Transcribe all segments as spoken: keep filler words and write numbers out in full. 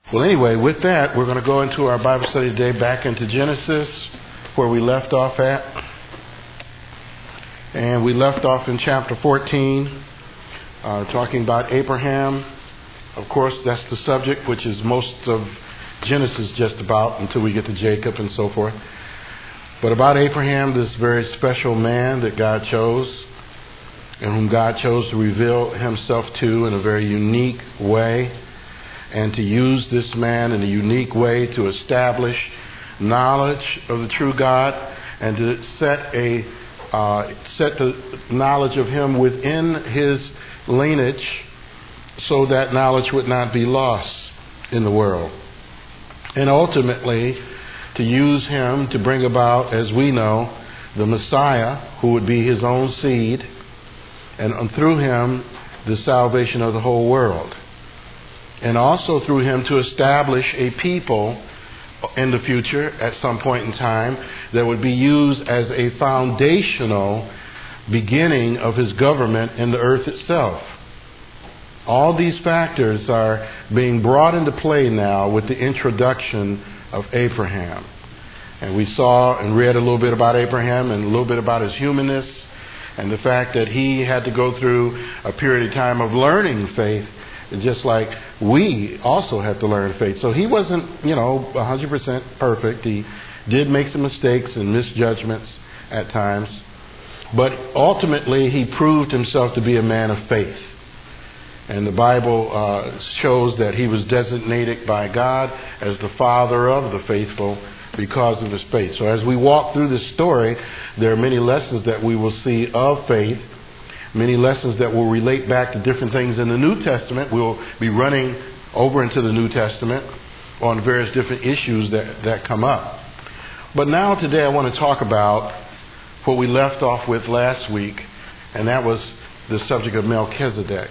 Well, anyway, with that, we're going to go into our Bible study today back into Genesis, where we left off at. And we left off in chapter fourteen, uh, talking about Abraham. Of course, that's the subject, which is most of Genesis just about, until we get to Jacob and so forth. But about Abraham, this very special man that God chose, and whom God chose to reveal himself to in a very unique way, and to use this man in a unique way to establish knowledge of the true God, and to set a uh, set the knowledge of him within his lineage, so that knowledge would not be lost in the world. And ultimately, to use him to bring about, as we know, the Messiah, who would be his own seed, and through him, the salvation of the whole world. And also through him to establish a people in the future, at some point in time, that would be used as a foundational beginning of his government in the earth itself. All these factors are being brought into play now with the introduction of Abraham. And we saw and read a little bit about Abraham and a little bit about his humanness, and the fact that he had to go through a period of time of learning faith, just like we also have to learn faith. So he wasn't, you know, one hundred percent perfect. He did make some mistakes and misjudgments at times. But ultimately, he proved himself to be a man of faith. And the Bible uh, shows that he was designated by God as the father of the faithful because of his faith. So as we walk through this story, there are many lessons that we will see of faith. Many lessons that will relate back to different things in the New Testament. We'll be running over into the New Testament on various different issues that, that come up. But now today I want to talk about what we left off with last week, and that was the subject of Melchizedek,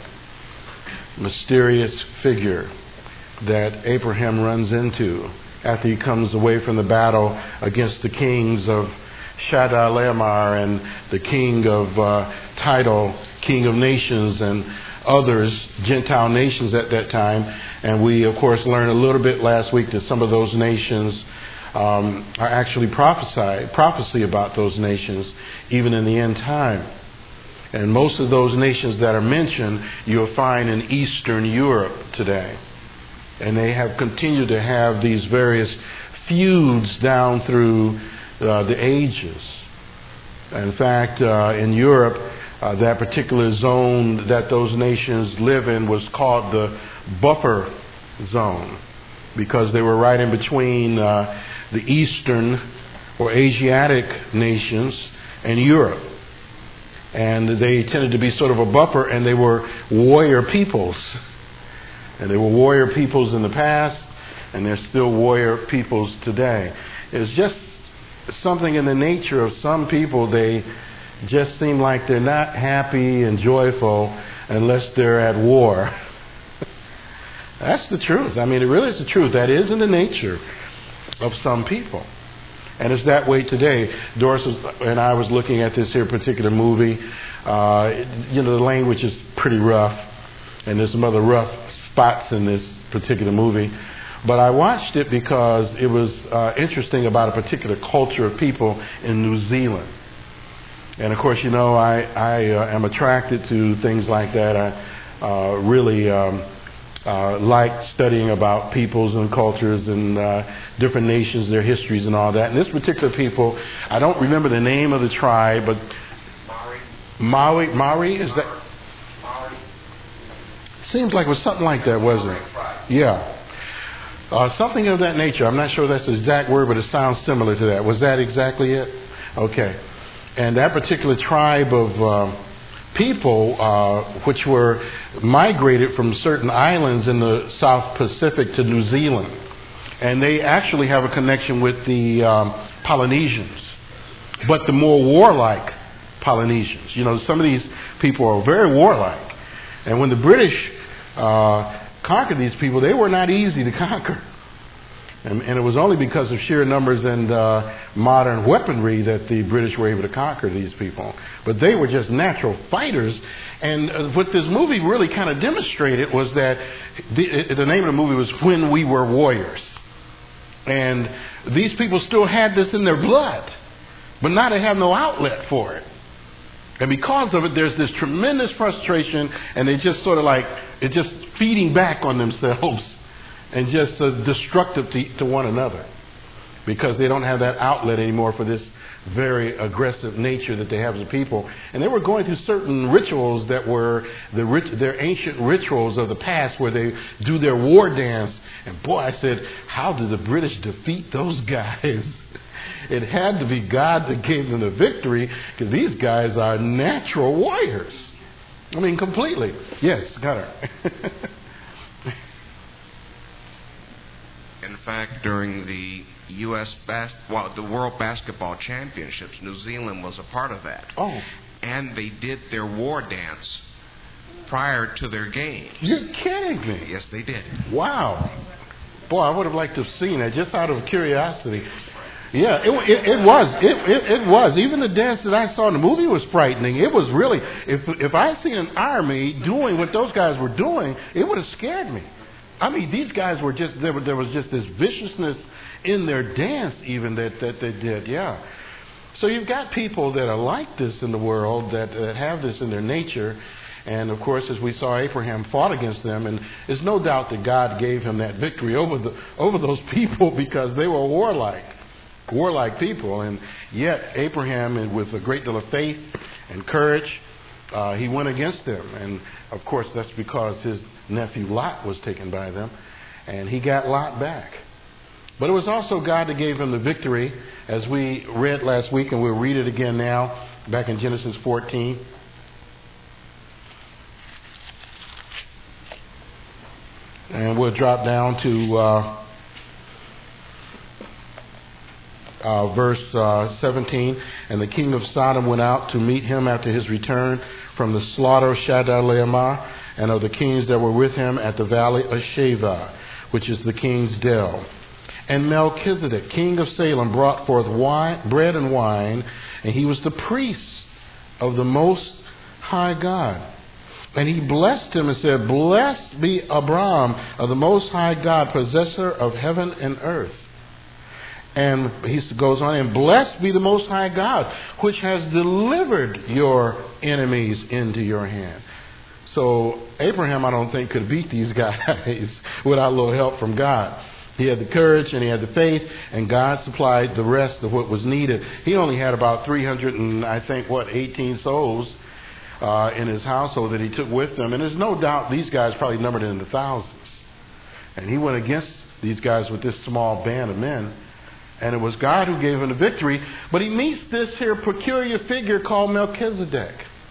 mysterious figure that Abraham runs into after he comes away from the battle against the kings of Chedorlaomer and the king of uh, Tidal, king of nations, and others, Gentile nations at that time. And we, of course, learned a little bit last week that some of those nations um, are actually prophesy, prophecy about those nations, even in the end time. And most of those nations that are mentioned, you'll find in Eastern Europe today. And they have continued to have these various feuds down through Uh, the ages. In fact, uh, in Europe, uh, that particular zone that those nations live in was called the buffer zone, because they were right in between uh, the Eastern or Asiatic nations and Europe. And they tended to be sort of a buffer, and they were warrior peoples. And they were warrior peoples in the past, and they're still warrior peoples today. It's just something in the nature of some people. They just seem like they're not happy and joyful unless they're at war. That's the truth. I mean, it really is the truth. That is in the nature of some people. And it's that way today. Doris was, and I was looking at this here particular movie. Uh, you know, the language is pretty rough, and there's some other rough spots in this particular movie. But I watched it because it was uh, interesting about a particular culture of people in New Zealand. And of course, you know, I, I uh, am attracted to things like that. I uh, really um, uh, like studying about peoples and cultures and uh, different nations, their histories and all that. And this particular people, I don't remember the name of the tribe, but Maori. Maui, Maui, is that? Maori. Seems like it was something like that, wasn't it? Yeah. Uh, something of that nature. I'm not sure that's the exact word, but it sounds similar to that. Was that exactly it? Okay. And that particular tribe of uh, people, uh, which were migrated from certain islands in the South Pacific to New Zealand, and they actually have a connection with the um, Polynesians, but the more warlike Polynesians. You know, some of these people are very warlike, and when the British uh, conquered these people, they were not easy to conquer. And, and it was only because of sheer numbers and uh, modern weaponry that the British were able to conquer these people. But they were just natural fighters. And uh, what this movie really kind of demonstrated was that the, the name of the movie was When We Were Warriors. And these people still had this in their blood, but now they have no outlet for it. And because of it, there's this tremendous frustration, and they just sort of like, it's just feeding back on themselves and just uh, destructive to, to one another, because they don't have that outlet anymore for this very aggressive nature that they have as a people. And they were going through certain rituals that were the rit- their ancient rituals of the past, where they do their war dance. And boy, I said, how did the British defeat those guys? It had to be God that gave them the victory, because these guys are natural warriors. I mean, completely. Yes, Gunnar. In fact, during the U S Bas- well, the World Basketball Championships, New Zealand was a part of that. Oh. And they did their war dance prior to their games. You're kidding me. Yes, they did. Wow. Boy, I would have liked to have seen that, just out of curiosity. Yeah, it, it, it was. It, it, it was. Even the dance that I saw in the movie was frightening. It was really, if if I had seen an army doing what those guys were doing, it would have scared me. I mean, these guys were just, there, were, there was just this viciousness in their dance even that, that they did, yeah. So you've got people that are like this in the world, that, that have this in their nature. And of course, as we saw, Abraham fought against them, and there's no doubt that God gave him that victory over the over those people, because they were warlike, warlike people. And yet Abraham, with a great deal of faith and courage, uh, he went against them. And of course, that's because his nephew Lot was taken by them, and he got Lot back. But it was also God that gave him the victory, as we read last week, and we'll read it again now, back in Genesis fourteen. And we'll drop down to uh, uh, verse uh, seventeen. And the king of Sodom went out to meet him after his return from the slaughter of Chedorlaomer, and of the kings that were with him at the valley of Shaveh, which is the king's dell. And Melchizedek, king of Salem, brought forth wine, bread and wine, and he was the priest of the Most High God. And he blessed him and said, Blessed be Abram of the Most High God, possessor of heaven and earth. And he goes on, and blessed be the Most High God, which has delivered your enemies into your hand. So Abraham, I don't think, could beat these guys without a little help from God. He had the courage and he had the faith, and God supplied the rest of what was needed. He only had about three hundred and I think, what, eighteen souls uh, in his household that he took with him. And there's no doubt these guys probably numbered in the thousands. And he went against these guys with this small band of men. And it was God who gave him the victory. But he meets this here peculiar figure called Melchizedek,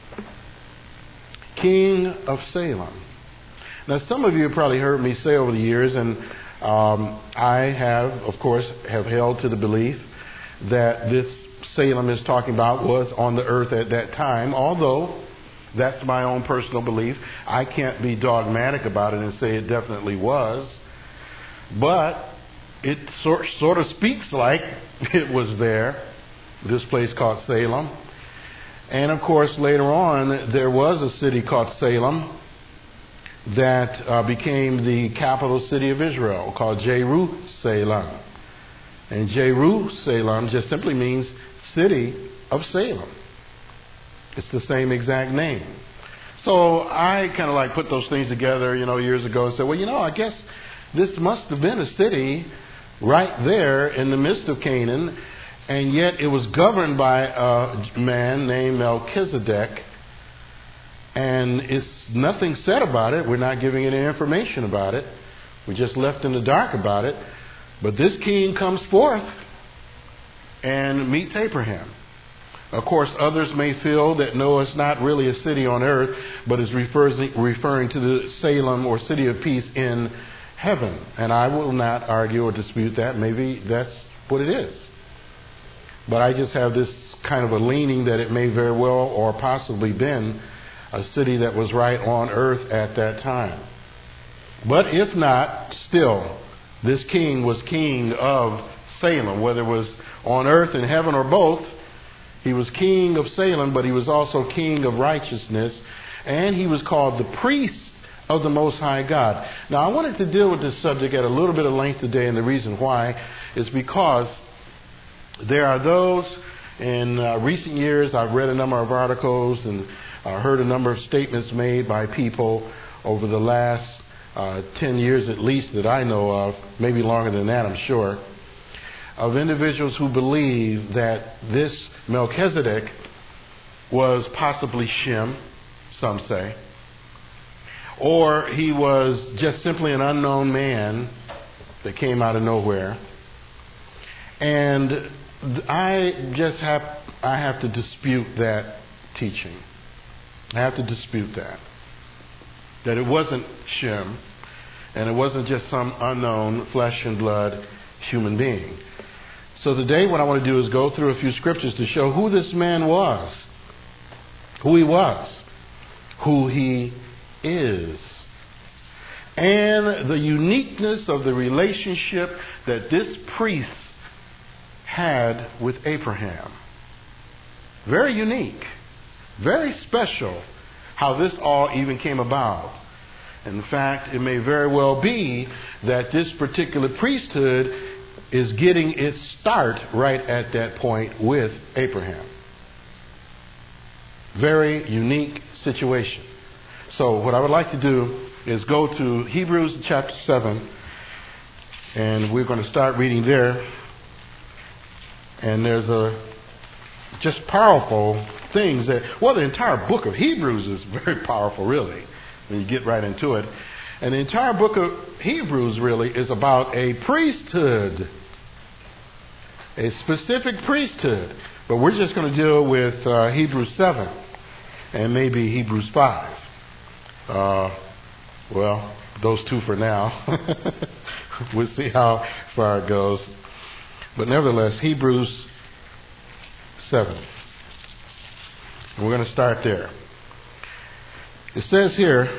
king of Salem. Now, some of you have probably heard me say over the years, and um, I have, of course, have held to the belief that this Salem is talking about was on the earth at that time, although that's my own personal belief. I can't be dogmatic about it and say it definitely was. But it sort, sort of speaks like it was there, this place called Salem. And of course, later on, there was a city called Salem that uh, became the capital city of Israel, called Jerusalem. And Jerusalem just simply means city of Salem. It's the same exact name. So I kind of like put those things together, you know, years ago, and said, well, you know, I guess this must have been a city right there in the midst of Canaan, and yet it was governed by a man named Melchizedek. And it's nothing said about it. We're not giving any information about it. We're just left in the dark about it. But this king comes forth and meets Abraham. Of course, others may feel that no, it's not really a city on earth, but is referring to the Salem or city of peace in heaven. And I will not argue or dispute that. Maybe that's what it is. But I just have this kind of a leaning that it may very well or possibly been a city that was right on earth at that time. But if not, still, This king was king of Salem, whether it was on earth, in heaven, or both. He was king of Salem, but he was also king of righteousness, and he was called the priest of the Most High God. Now, I wanted to deal with this subject at a little bit of length today, and the reason why is because there are those in uh, recent years, I've read a number of articles and uh, heard a number of statements made by people over the last uh, ten years at least that I know of, maybe longer than that, I'm sure, of individuals who believe that this Melchizedek was possibly Shem, some say, or he was just simply an unknown man that came out of nowhere. And I just have I have to dispute that teaching. I have to dispute that. That it wasn't Shem, and it wasn't just some unknown flesh and blood human being. So today what I want to do is go through a few scriptures to show who this man was, who he was, who he is, and the uniqueness of the relationship that this priest had with Abraham. Very unique, very special how this all even came about. In fact, it may very well be that this particular priesthood is getting its start right at that point with Abraham. Very unique situation. So what I would like to do is go to Hebrews chapter seven, and we're going to start reading there. And there's a just powerful things that, well, the entire book of Hebrews is very powerful, really, when you get right into it. And the entire book of Hebrews really is about a priesthood, a specific priesthood. But we're just going to deal with uh, Hebrews seven and maybe Hebrews five. Uh, well, those two for now. We'll see how far it goes. But nevertheless, Hebrews seven. And we're going to start there. It says here,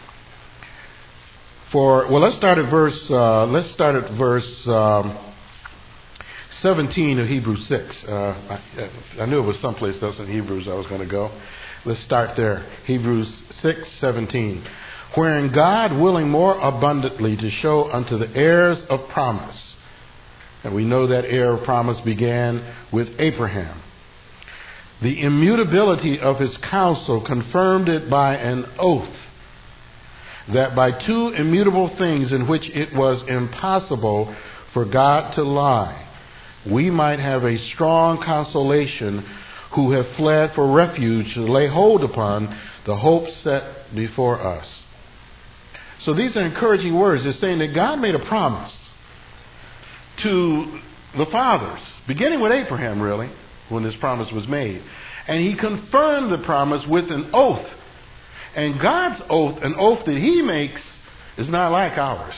for, well, let's start at verse, uh, let's start at verse um, seventeen of Hebrews six. Uh, I, I knew it was someplace else in Hebrews I was going to go. Let's start there. Hebrews six seventeen. Wherein God, willing more abundantly to show unto the heirs of promise, and we know that heir of promise began with Abraham, the immutability of his counsel, confirmed it by an oath, that by two immutable things in which it was impossible for God to lie, we might have a strong consolation who have fled for refuge to lay hold upon the hope set before us. So these are encouraging words. It's saying that God made a promise to the fathers, beginning with Abraham, really, when this promise was made. And he confirmed the promise with an oath. And God's oath, an oath that he makes, is not like ours.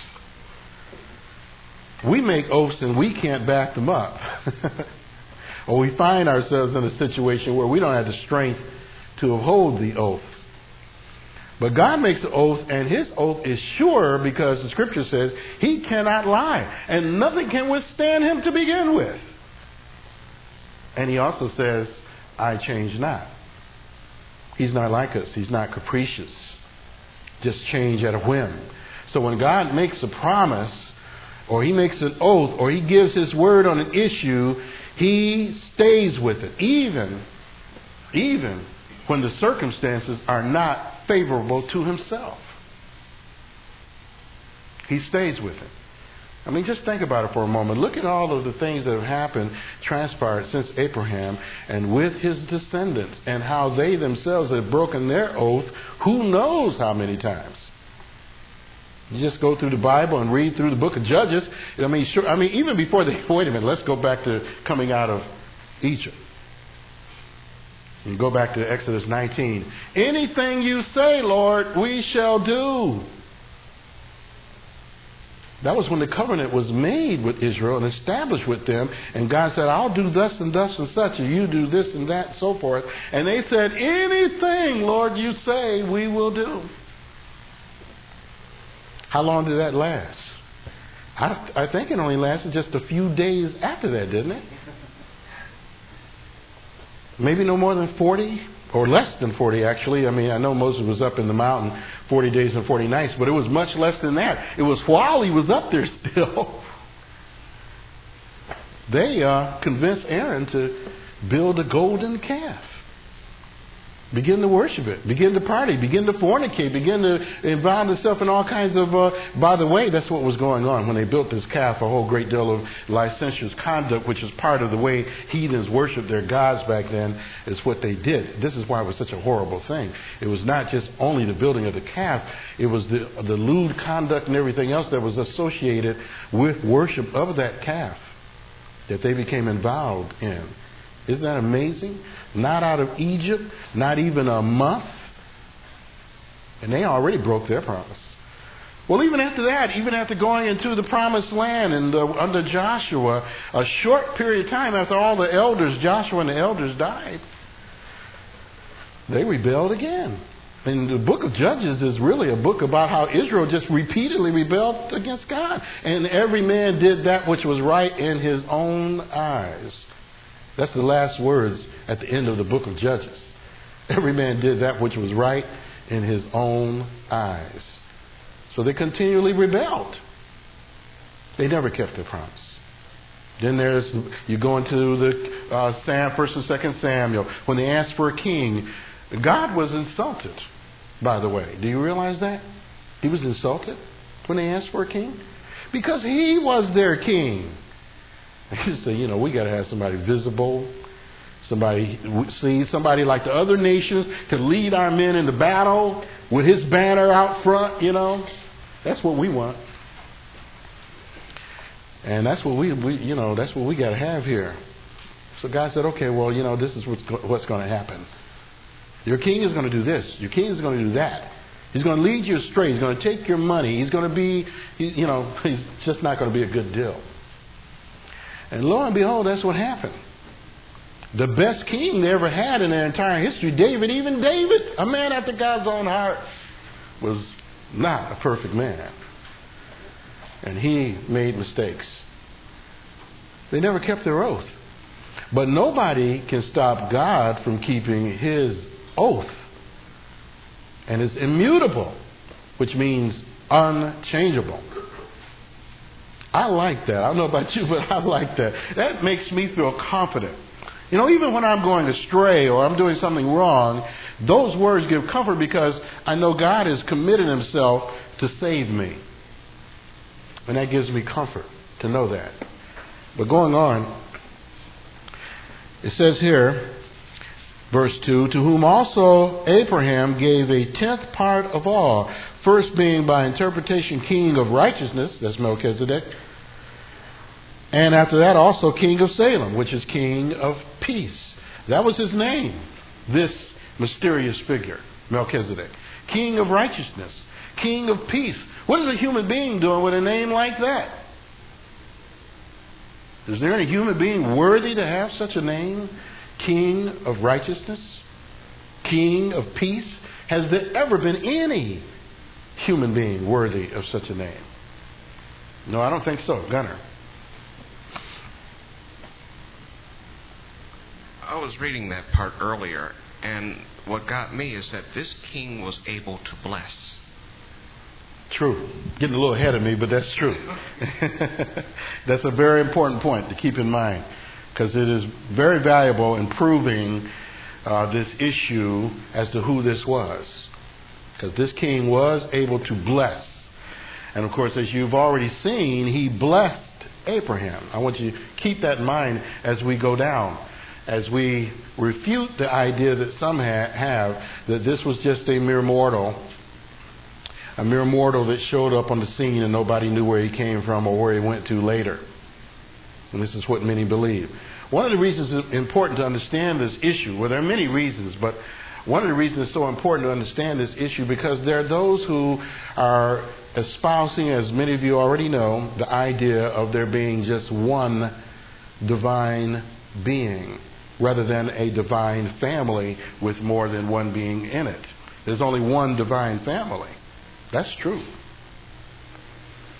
We make oaths and we can't back them up. Or we find ourselves in a situation where we don't have the strength to uphold the oath. But God makes an oath, and his oath is sure because the scripture says he cannot lie. And nothing can withstand him to begin with. And he also says, I change not. He's not like us. He's not capricious. Just change at a whim. So when God makes a promise, or he makes an oath, or he gives his word on an issue, he stays with it. Even, even when the circumstances are not favorable to himself. He stays with it. I mean, just think about it for a moment. Look at all of the things that have happened, transpired since Abraham and with his descendants, and how they themselves have broken their oath who knows how many times. You just go through the Bible and read through the book of Judges. I mean, sure, I mean, even before they, wait a minute, let's go back to coming out of Egypt. And go back to Exodus nineteen. Anything you say, Lord, we shall do. That was when the covenant was made with Israel and established with them. And God said, I'll do thus and thus and such, and you do this and that and so forth. And they said, anything, Lord, you say, we will do. How long did that last? I, I think it only lasted just a few days after that, didn't it? Maybe no more than forty, or less than forty, actually. I mean, I know Moses was up in the mountain forty days and forty nights, but it was much less than that. It was while he was up there still. They uh, convinced Aaron to build a golden calf. Begin to worship it. Begin to party. Begin to fornicate. Begin to involve themselves in all kinds of... Uh, by the way, that's what was going on when they built this calf. A whole great deal of licentious conduct, which is part of the way heathens worshiped their gods back then, is what they did. This is why it was such a horrible thing. It was not just only the building of the calf. It was the, the lewd conduct and everything else that was associated with worship of that calf that they became involved in. Isn't that amazing? Not out of Egypt, not even a month. And they already broke their promise. Well, even after that, even after going into the promised land and uh, under Joshua, a short period of time after all the elders, Joshua and the elders died, they rebelled again. And the book of Judges is really a book about how Israel just repeatedly rebelled against God. And every man did that which was right in his own eyes. That's the last words at the end of the book of Judges. Every man did that which was right in his own eyes. So they continually rebelled. They never kept their promise. Then there's, you go into the uh, Sam, First and Second Samuel, when they asked for a king. God was insulted, by the way. Do you realize that? He was insulted when they asked for a king. Because he was their king. So, you know, we got to have somebody visible, somebody see, somebody like the other nations to lead our men into battle with his banner out front, you know. That's what we want. And that's what we, we you know, that's what we got to have here. So God said, okay, well, you know, this is what's, what's going to happen. Your king is going to do this. Your king is going to do that. He's going to lead you astray. He's going to take your money. He's going to be, you know, he's just not going to be a good deal. And lo and behold, that's what happened. The best king they ever had in their entire history, David, even David, a man after God's own heart, was not a perfect man. And he made mistakes. They never kept their oath. But nobody can stop God from keeping his oath. And it's immutable, which means unchangeable. I like that. I don't know about you, but I like that. That makes me feel confident. You know, even when I'm going astray or I'm doing something wrong, those words give comfort because I know God has committed himself to save me. And that gives me comfort to know that. But going on, it says here, verse two, to whom also Abraham gave a tenth part of all, first being by interpretation king of righteousness, that's Melchizedek, and after that also king of Salem, which is king of peace. That was his name, this mysterious figure, Melchizedek. King of righteousness, king of peace. What is a human being doing with a name like that? Is there any human being worthy to have such a name? King of righteousness, king of peace. Has there ever been any human being worthy of such a name? No, I don't think so. Gunnar. I was reading that part earlier, and what got me is that this king was able to bless. True. Getting a little ahead of me, but that's true. That's a very important point to keep in mind, because it is very valuable in proving uh, this issue as to who this was. Because this king was able to bless. And of course, as you've already seen, he blessed Abraham. I want you to keep that in mind as we go down. As we refute the idea that some ha- have that this was just a mere mortal, a mere mortal that showed up on the scene and nobody knew where he came from or where he went to later. And this is what many believe. One of the reasons it's important to understand this issue, well, there are many reasons, but one of the reasons it's so important to understand this issue because there are those who are espousing, as many of you already know, the idea of there being just one divine being rather than a divine family with more than one being in it. There's only one divine family. That's true.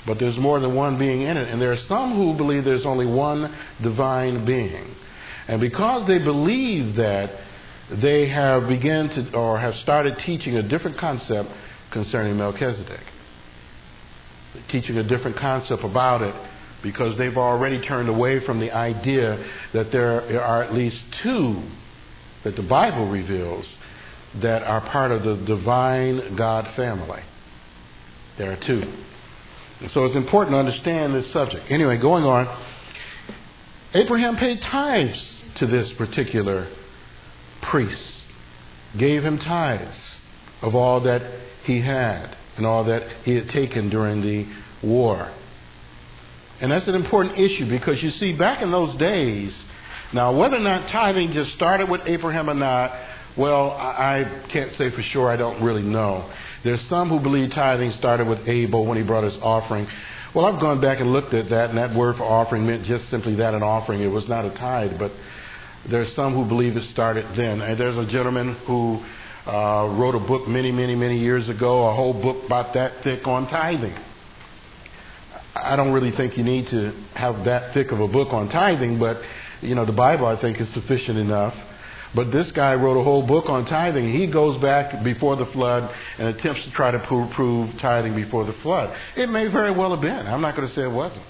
but there's more than one being in it. And there are some who believe there's only one divine being. And because they believe that, they have begun to, or have started teaching a different concept concerning Melchizedek. Teaching a different concept about it, because they've already turned away from the idea that there are at least two that the Bible reveals that are part of the divine God family. There are two. And so it's important to understand this subject. Anyway, going on, Abraham paid tithes to this particular priest, gave him tithes of all that he had and all that he had taken during the war. And that's an important issue, because you see, back in those days, now whether or not tithing just started with Abraham or not, well, I can't say for sure. I don't really know. There's some who believe tithing started with Abel when he brought his offering. Well, I've gone back and looked at that, and that word for offering meant just simply that, an offering. It was not a tithe, but there's some who believe it started then. And there's a gentleman who uh, wrote a book many, many, many years ago, a whole book about that thick on tithing. I don't really think you need to have that thick of a book on tithing, but, you know, the Bible, I think, is sufficient enough. But this guy wrote a whole book on tithing. He goes back before the flood and attempts to try to prove, prove tithing before the flood. It may very well have been. I'm not going to say it wasn't.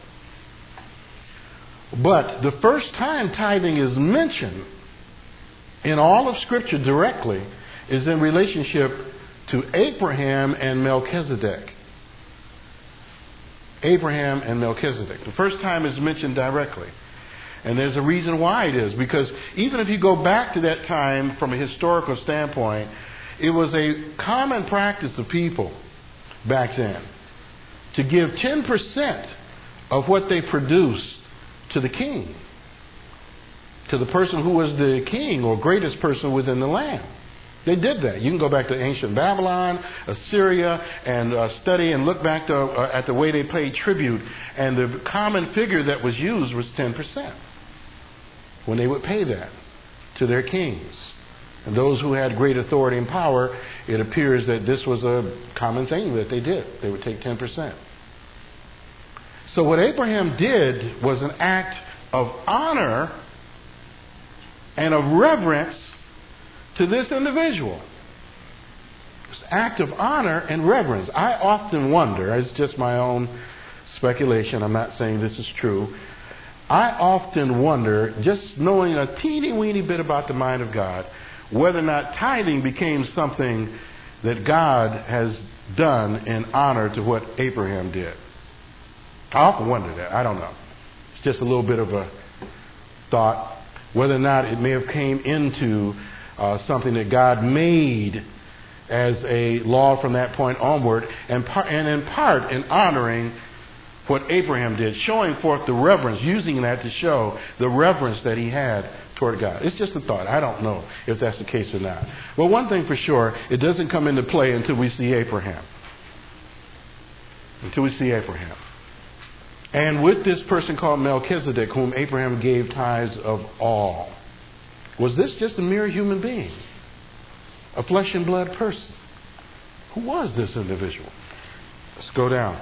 But the first time tithing is mentioned in all of Scripture directly is in relationship to Abraham and Melchizedek. Abraham and Melchizedek. The first time is mentioned directly. And there's a reason why it is. Because even if you go back to that time from a historical standpoint, it was a common practice of people back then to give ten percent of what they produced to the king, to the person who was the king or greatest person within the land. They did that. You can go back to ancient Babylon, Assyria, and uh, study and look back to, uh, at the way they paid tribute. And the common figure that was used was ten percent. When they would pay that to their kings. And those who had great authority and power, it appears that this was a common thing that they did. They would take ten percent. So what Abraham did was an act of honor and of reverence to this individual. It's an act of honor and reverence. I often wonder, it's just my own speculation, I'm not saying this is true, I often wonder, just knowing a teeny weeny bit about the mind of God, whether or not tithing became something that God has done in honor to what Abraham did. I often wonder that. I don't know. It's just a little bit of a thought. Whether or not it may have came into uh, something that God made as a law from that point onward, and, par- and in part in honoring what Abraham did, showing forth the reverence, using that to show the reverence that he had toward God. It's just a thought. I don't know if that's the case or not. Well, one thing for sure, it doesn't come into play until we see Abraham. Until we see Abraham. And with this person called Melchizedek, whom Abraham gave tithes of all, was this just a mere human being? A flesh and blood person? Who was this individual? Let's go down.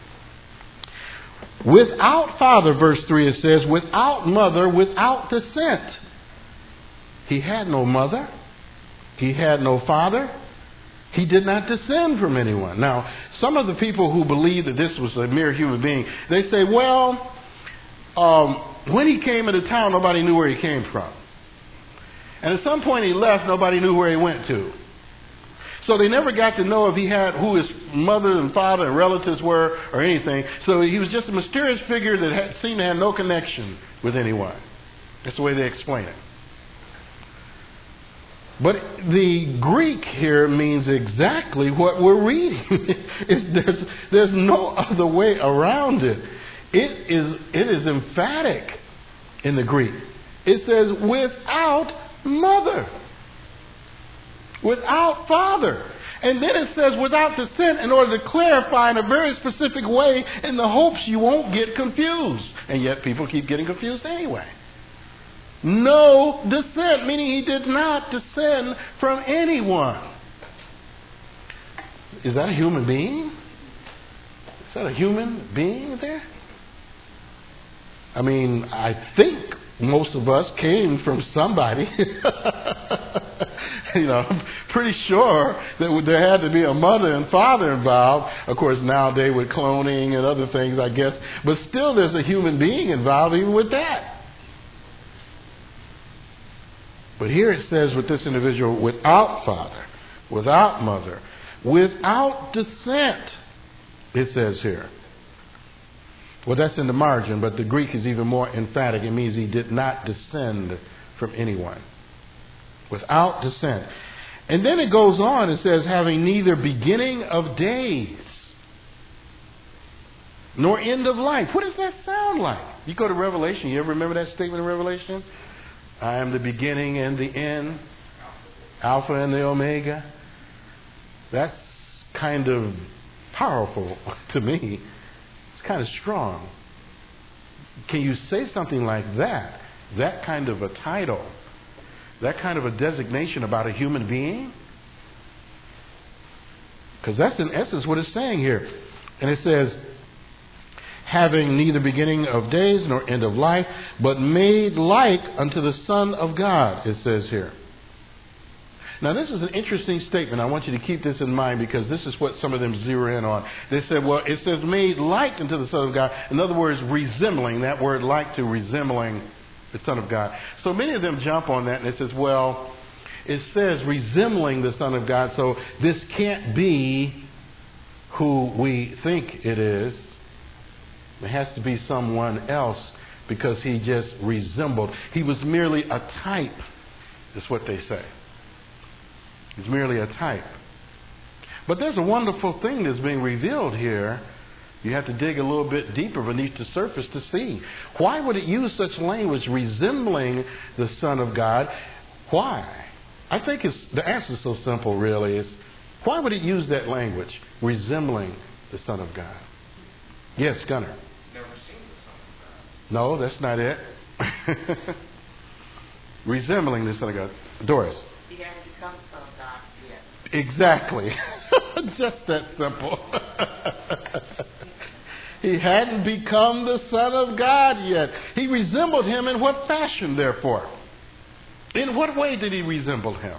Without father, verse three, it says, without mother, without descent. He had no mother. He had no father. He did not descend from anyone. Now, some of the people who believe that this was a mere human being, they say, well, um, when he came into town, nobody knew where he came from. And at some point he left, nobody knew where he went to. So they never got to know if he had who his mother and father and relatives were or anything. So he was just a mysterious figure that had, seemed to have no connection with anyone. That's the way they explain it. But the Greek here means exactly what we're reading. it's, there's, there's no other way around it. It is, it is emphatic in the Greek. It says, without mother. Without father. And then it says without descent, in order to clarify in a very specific way in the hopes you won't get confused. And yet people keep getting confused anyway. No descent, meaning he did not descend from anyone. Is that a human being? Is that a human being there? I mean, I think most of us came from somebody. You know, I'm pretty sure that there had to be a mother and father involved. Of course, nowadays with cloning and other things, I guess. But still, there's a human being involved even with that. But here it says with this individual, without father, without mother, without descent, it says here. Well, that's in the margin, but the Greek is even more emphatic. It means he did not descend from anyone. Without descent. And then it goes on and says, having neither beginning of days nor end of life. What does that sound like? You go to Revelation. You ever remember that statement in Revelation? I am the beginning and the end, Alpha and the Omega. That's kind of powerful to me. It's kind of strong. Can you say something like that? That kind of a title, that kind of a designation about a human being? Because that's in essence what it's saying here. And it says, having neither beginning of days nor end of life, but made like unto the Son of God, it says here. Now, this is an interesting statement. I want you to keep this in mind because this is what some of them zero in on. They said, well, it says made like unto the Son of God. In other words, resembling. That word like to resembling the Son of God. So many of them jump on that and it says, well, it says resembling the Son of God. So this can't be who we think it is. It has to be someone else because he just resembled. He was merely a type, is what they say. He's merely a type. But there's a wonderful thing that's being revealed here. You have to dig a little bit deeper beneath the surface to see. Why would it use such language, resembling the Son of God? Why? I think it's, the answer is so simple, really. Is why would it use that language, resembling the Son of God? Yes, Gunnar. Never seen the Son of God. No, that's not it. Resembling the Son of God. Doris. He hasn't become the Son of God yet. Exactly. Just that simple. He hadn't become the Son of God yet. He resembled him in what fashion, therefore? In what way did he resemble him?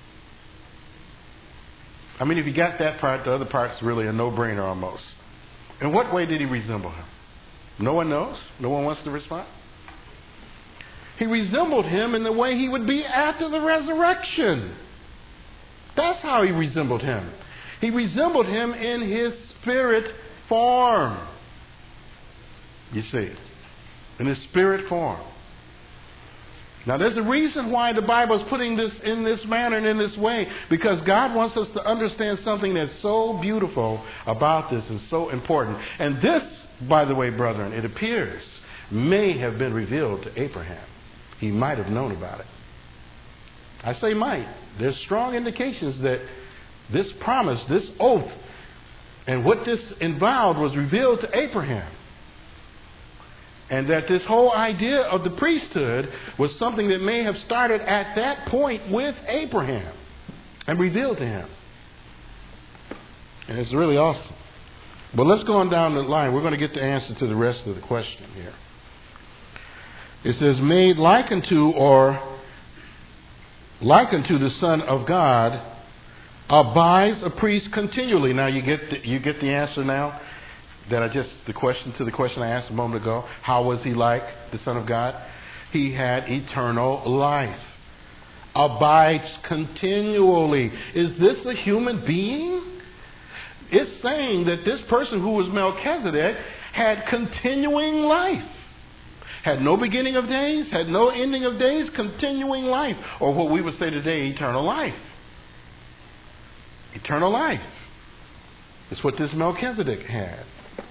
I mean, if you got that part, the other part's really a no-brainer almost. In what way did he resemble him? No one knows? No one wants to respond? He resembled him in the way he would be after the resurrection. That's how he resembled him. He resembled him in his spirit form. You see, in his spirit form. Now, there's a reason why the Bible is putting this in this manner and in this way, because God wants us to understand something that's so beautiful about this and so important. And this, by the way, brethren, it appears, may have been revealed to Abraham. He might have known about it. I say might. There's strong indications that this promise, this oath, and what this involved was revealed to Abraham. And that this whole idea of the priesthood was something that may have started at that point with Abraham and revealed to him. And it's really awesome. But let's go on down the line. We're going to get the answer to the rest of the question here. It says, made like unto or like unto the Son of God abides a priest continually. Now you get the, you get the answer now. That I just, the question to the question I asked a moment ago, how was he like the Son of God? He had eternal life. Abides continually. Is this a human being? It's saying that this person who was Melchizedek had continuing life. Had no beginning of days, had no ending of days, continuing life. Or what we would say today, eternal life. Eternal life. It's what this Melchizedek had.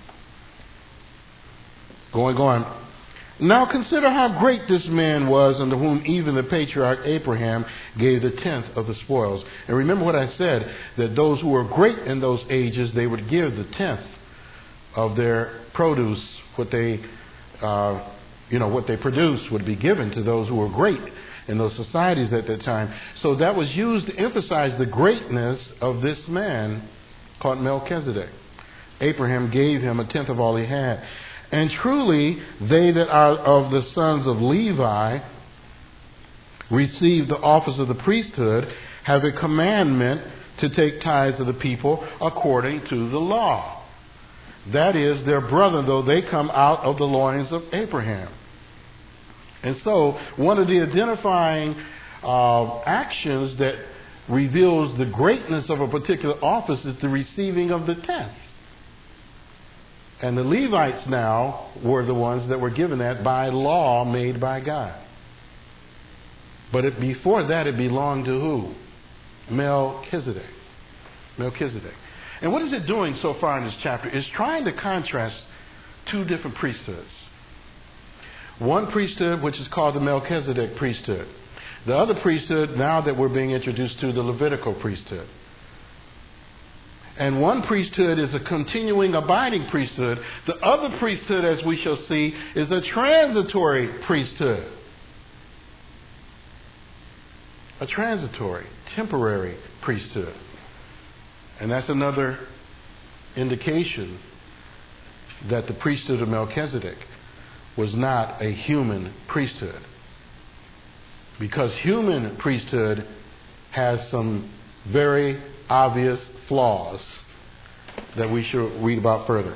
Going on. Now consider how great this man was, unto whom even the patriarch Abraham gave the tenth of the spoils. And remember what I said, that those who were great in those ages, they would give the tenth of their produce, what they, uh, you know, what they produced would be given to those who were great in those societies at that time. So that was used to emphasize the greatness of this man called Melchizedek. Abraham gave him a tenth of all he had. And truly, they that are of the sons of Levi receive the office of the priesthood, have a commandment to take tithes of the people according to the law. That is, their brother, though they come out of the loins of Abraham. And so, one of the identifying uh, actions that reveals the greatness of a particular office is the receiving of the tenth. And the Levites now were the ones that were given that by law made by God. But it, before that, it belonged to who? Melchizedek. Melchizedek. And what is it doing so far in this chapter? It's trying to contrast two different priesthoods. One priesthood, which is called the Melchizedek priesthood. The other priesthood, now that we're being introduced to, the Levitical priesthood. And one priesthood is a continuing, abiding priesthood. The other priesthood, as we shall see, is a transitory priesthood. A transitory, temporary priesthood. And that's another indication that the priesthood of Melchizedek was not a human priesthood. Because human priesthood has some very obvious flaws that we should read about further.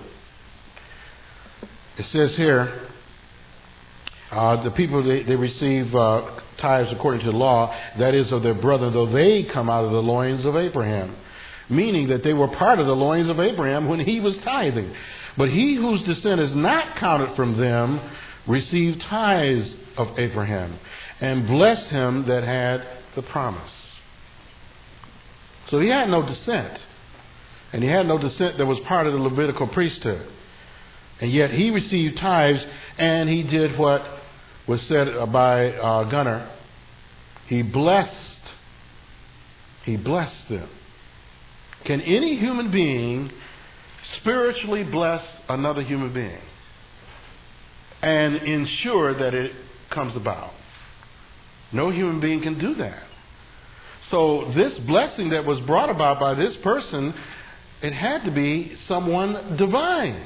It says here, uh, the people, they, they receive uh, tithes according to the law, that is of their brother, though they come out of the loins of Abraham. Meaning that they were part of the loins of Abraham when he was tithing. But he whose descent is not counted from them received tithes of Abraham, and blessed him that had the promise. So he had no descent. And he had no descent that was part of the Levitical priesthood. And yet he received tithes, and he did what was said by uh, Gunnar. He blessed. He blessed them. Can any human being spiritually bless another human being and ensure that it comes about? No human being can do that. So this blessing that was brought about by this person, it had to be someone divine.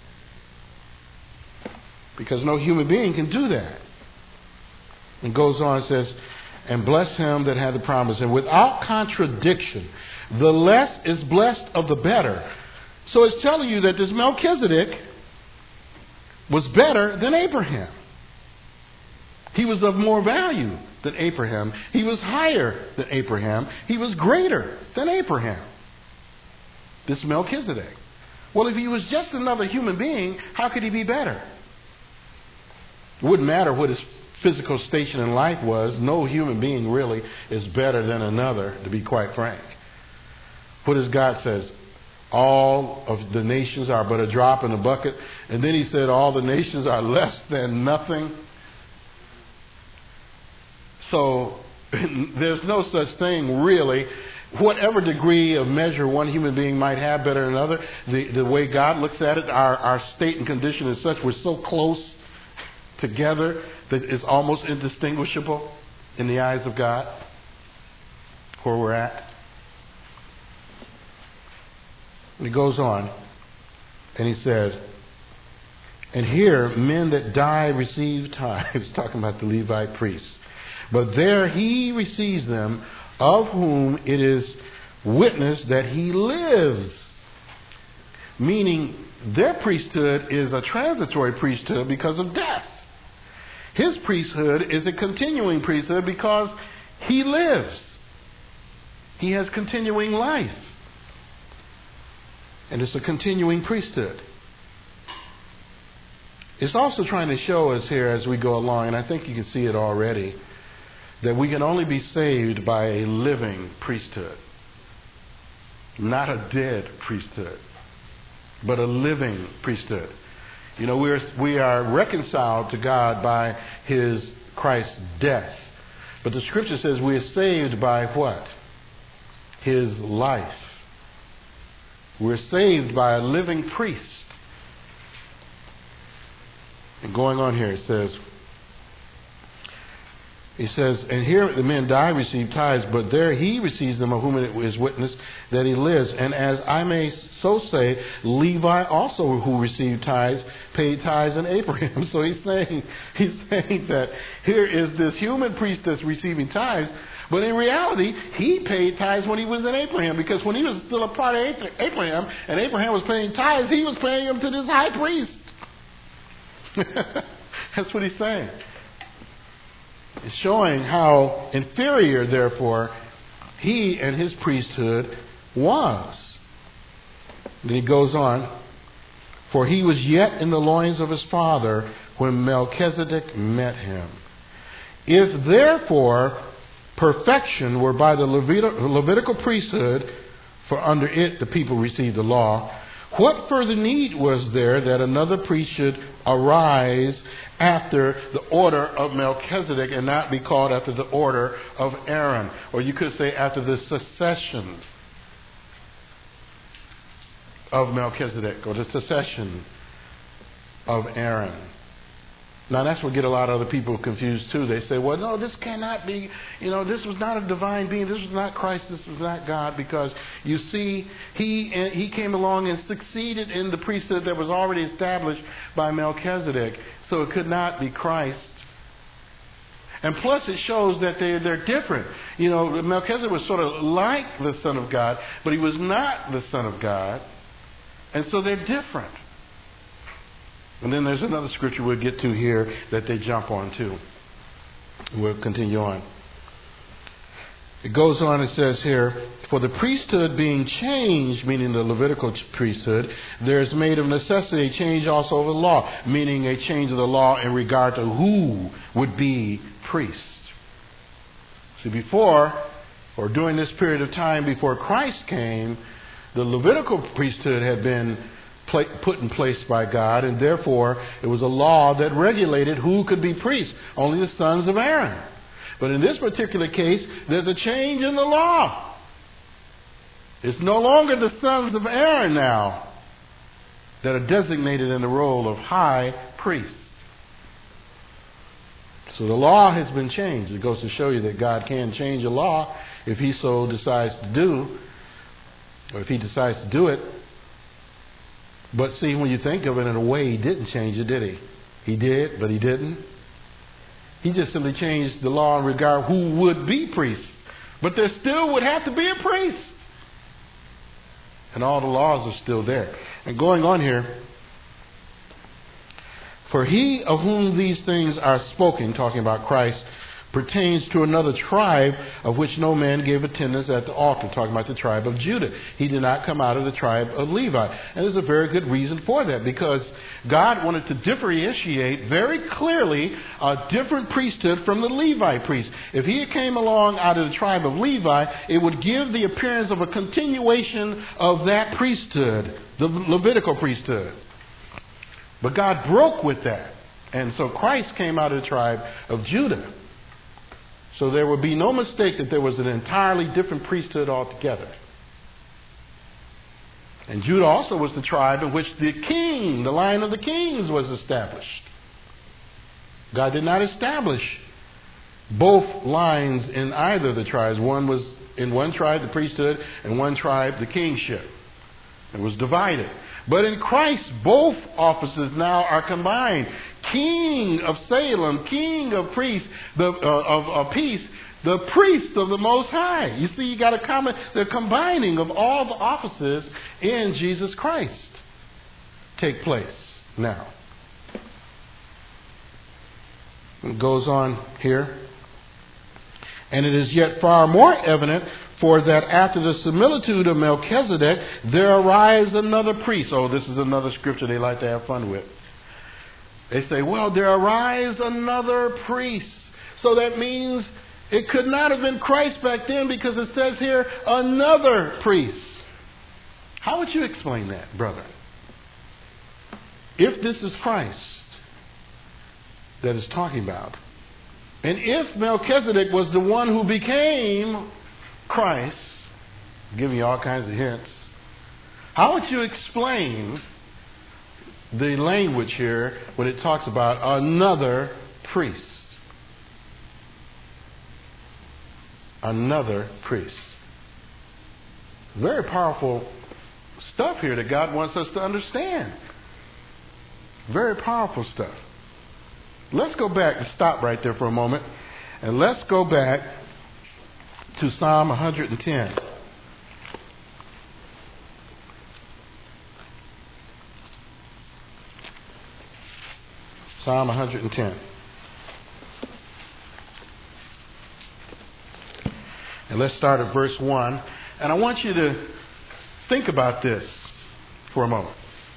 Because no human being can do that. And goes on and says, and bless him that had the promise. And without contradiction, the less is blessed of the better. So it's telling you that this Melchizedek was better than Abraham. He was of more value than Abraham. He was higher than Abraham. He was greater than Abraham. This Melchizedek. Well, if he was just another human being, how could he be better? It wouldn't matter what his physical station in life was. No human being really is better than another, to be quite frank. What does God says? All of the nations are but a drop in the bucket. And then he said all the nations are less than nothing. So there's no such thing really. Whatever degree of measure one human being might have better than another, the, the way God looks at it, our, our state and condition is such, we're so close together that it's almost indistinguishable in the eyes of God where we're at. And he goes on and he says, and here men that die receive tithes, talking about the Levite priests. But there he receives them, of whom it is witnessed that he lives. Meaning their priesthood is a transitory priesthood because of death. His priesthood is a continuing priesthood because he lives. He has continuing life. And it's a continuing priesthood. It's also trying to show us here as we go along, and I think you can see it already, that we can only be saved by a living priesthood. Not a dead priesthood, but a living priesthood. You know, we are, we are reconciled to God by his Christ's death. But the scripture says we are saved by what? His life. We're saved by a living priest. And going on here, it says, He says, and here the men die, receive tithes, but there he receives them of whom it is witness that he lives. And as I may so say, Levi also, who received tithes, paid tithes in Abraham. So he's saying, he's saying that here is this human priest that's receiving tithes, but in reality, he paid tithes when he was in Abraham, because when he was still a part of Abraham, and Abraham was paying tithes, he was paying them to this high priest. That's what he's saying. It's showing how inferior, therefore, he and his priesthood was. Then he goes on, for he was yet in the loins of his father when Melchizedek met him. If therefore perfection were by the Levitical priesthood, for under it the people received the law, what further need was there that another priest should arise after the order of Melchizedek and not be called after the order of Aaron? Or you could say after the succession of Melchizedek, or the succession of Aaron. Now that's what get a lot of other people confused too. They say, well, no, this cannot be, you know, this was not a divine being. This was not Christ. This was not God. Because you see, he he came along and succeeded in the priesthood that was already established by Melchizedek. So it could not be Christ. And plus it shows that they're, they're different. You know, Melchizedek was sort of like the Son of God, but he was not the Son of God. And so they're different. And then there's another scripture we'll get to here that they jump on too. We'll continue on. It goes on and says here, for the priesthood being changed, meaning the Levitical priesthood, there is made of necessity a change also of the law, meaning a change of the law in regard to who would be priests. See, before, or during this period of time before Christ came, the Levitical priesthood had been put in place by God, and therefore it was a law that regulated who could be priests. Only the sons of Aaron. But in this particular case, there's a change in the law. It's no longer the sons of Aaron now that are designated in the role of high priest. So the law has been changed. It goes to show you that God can change a law if he so decides to do, or if he decides to do it. But see, when you think of it in a way, he didn't change it, did he? He did, but he didn't. He just simply changed the law in regard who would be priests. But there still would have to be a priest. And all the laws are still there. And going on here, for he of whom these things are spoken, talking about Christ, pertains to another tribe of which no man gave attendance at the altar, talking about the tribe of Judah. He did not come out of the tribe of Levi. And there's a very good reason for that, because God wanted to differentiate very clearly a different priesthood from the Levi priest. If he came along out of the tribe of Levi, it would give the appearance of a continuation of that priesthood, the Levitical priesthood. But God broke with that. And so Christ came out of the tribe of Judah. So there would be no mistake that there was an entirely different priesthood altogether. And Judah also was the tribe in which the king, the line of the kings, was established. God did not establish both lines in either of the tribes. One was in one tribe, the priesthood, and one tribe, the kingship. It was divided. But in Christ, both offices now are combined. King of Salem, King of priests, the, uh, of, of peace, the priest of the Most High. You see, you got a common, the combining of all the offices in Jesus Christ take place now. It goes on here. And it is yet far more evident, for that after the similitude of Melchizedek, there arise another priest. Oh, this is another scripture they like to have fun with. They say, well, there arise another priest. So that means it could not have been Christ back then, because it says here, another priest. How would you explain that, brother? If this is Christ that is talking about, and if Melchizedek was the one who became Christ, I'm giving you all kinds of hints, how would you explain the language here when it talks about another priest? another priest. Very powerful stuff here that God wants us to understand. Very powerful stuff. Let's go back and stop right there for a moment. And let's go back to Psalm one hundred ten. Psalm one hundred ten. And let's start at verse one. And I want you to think about this for a moment.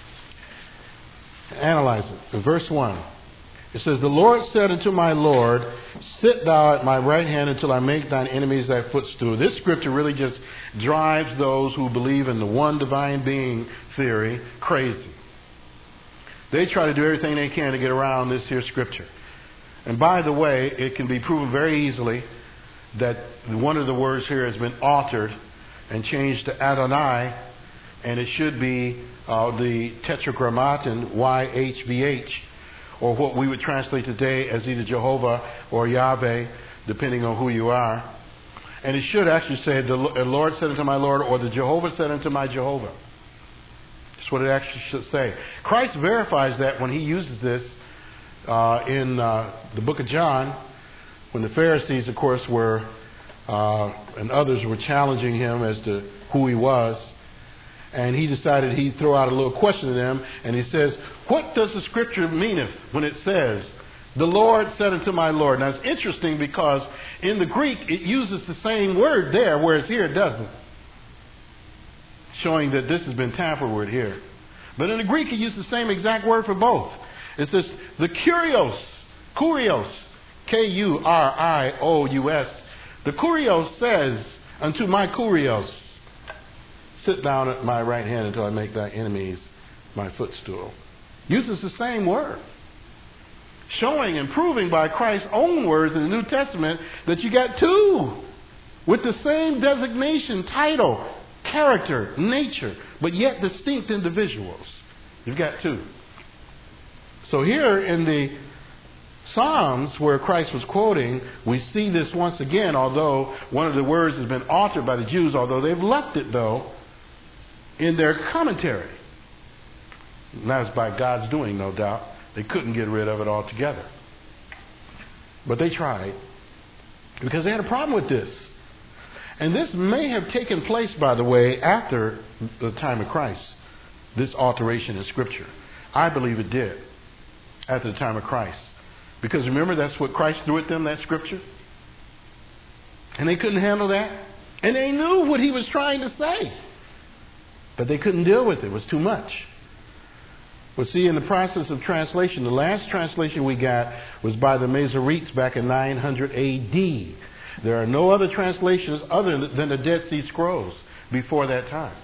Analyze it. In verse one, it says, "The Lord said unto my Lord, sit thou at my right hand until I make thine enemies thy footstool." This scripture really just drives those who believe in the one divine being theory crazy. They try to do everything they can to get around this here scripture. And by the way, it can be proven very easily that one of the words here has been altered and changed to Adonai, and it should be uh, the tetragrammaton Y H V H, or what we would translate today as either Jehovah or Yahweh, depending on who you are. And it should actually say, "The Lord said unto my Lord," or "the Jehovah said unto my Jehovah." That's what it actually should say. Christ verifies that when he uses this uh, in uh, the book of John, when the Pharisees, of course, were uh, and others were challenging him as to who he was. And he decided he'd throw out a little question to them. And he says, "What does the scripture meaneth when it says, 'The Lord said unto my Lord'?" Now, it's interesting because in the Greek, it uses the same word there, whereas here it doesn't. Showing that this has been tampered with here. But in the Greek, it uses the same exact word for both. It says, the kurios, kurios, K U R I O U S. The kurios says unto my kurios, "Sit down at my right hand until I make thy enemies my footstool." Uses the same word. Showing and proving by Christ's own words in the New Testament that you got two with the same designation, title, character, nature, but yet distinct individuals. You've got two. So here in the Psalms where Christ was quoting, we see this once again, although one of the words has been altered by the Jews, although they've left it, though, in their commentary. And that was by God's doing, no doubt. They couldn't get rid of it altogether. But they tried because they had a problem with this. And this may have taken place, by the way, after the time of Christ, this alteration in Scripture. I believe it did after the time of Christ. Because remember, that's what Christ threw at them, that Scripture. And they couldn't handle that. And they knew what he was trying to say. But they couldn't deal with it. It was too much. Well, see, in the process of translation, the last translation we got was by the Masoretes back in nine hundred A D. There are no other translations other than the Dead Sea Scrolls before that time.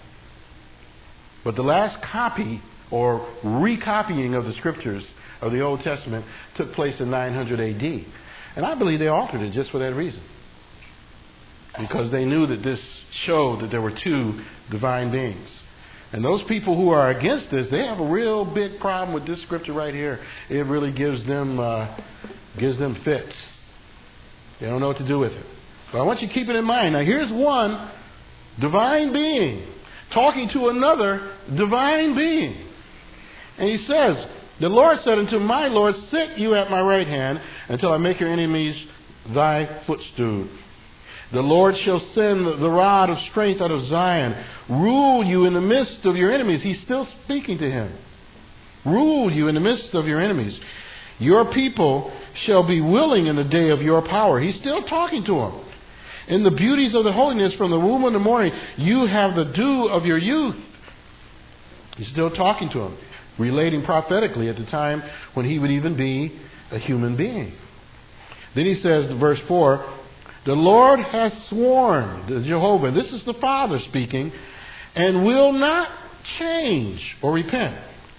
But the last copy or recopying of the Scriptures of the Old Testament took place in nine hundred A D. And I believe they altered it just for that reason. Because they knew that this showed that there were two divine beings. And those people who are against this, they have a real big problem with this scripture right here. It really gives them uh, gives them fits. They don't know what to do with it. But I want you to keep it in mind. Now here's one divine being talking to another divine being. And he says, "The Lord said unto my Lord, sit you at my right hand until I make your enemies thy footstool. The Lord shall send the rod of strength out of Zion, rule you in the midst of your enemies." He's still speaking to him. "Rule you in the midst of your enemies. Your people shall be willing in the day of your power." He's still talking to him. "In the beauties of the holiness from the womb of the morning, you have the dew of your youth." He's still talking to him, relating prophetically at the time when he would even be a human being. Then he says, verse four, "The Lord has sworn," the Jehovah, this is the Father speaking, "and will not change or repent.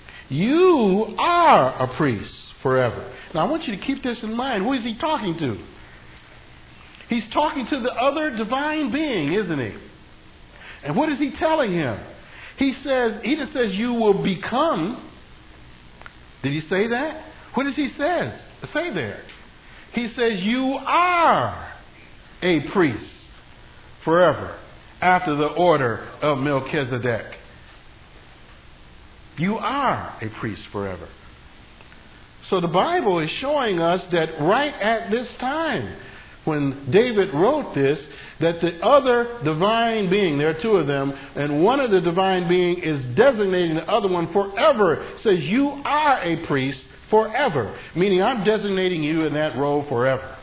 You are a priest forever." Now I want you to keep this in mind. Who is he talking to? He's talking to the other divine being, isn't he? And what is he telling him? He says, he just says, "You will become." Did he say that? What does he say? Say there? He says, "You are a priest forever, after the order of Melchizedek. You are a priest forever. So the Bible is showing us that right at this time, when David wrote this, that the other divine being, there are two of them, and one of the divine being is designating the other one forever. It says, you are a priest forever, meaning I'm designating you in that role forever.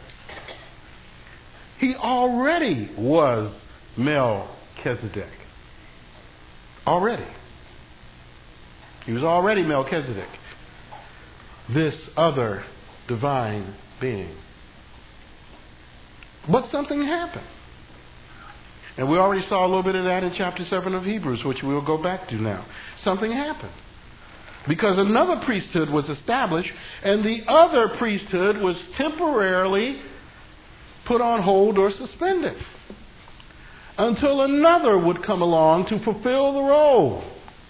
He already was Melchizedek. Already. He was already Melchizedek, this other divine being. But something happened. And we already saw a little bit of that in chapter seven of Hebrews, which we'll go back to now. Something happened. Because another priesthood was established, and the other priesthood was temporarily put on hold or suspended until another would come along to fulfill the role.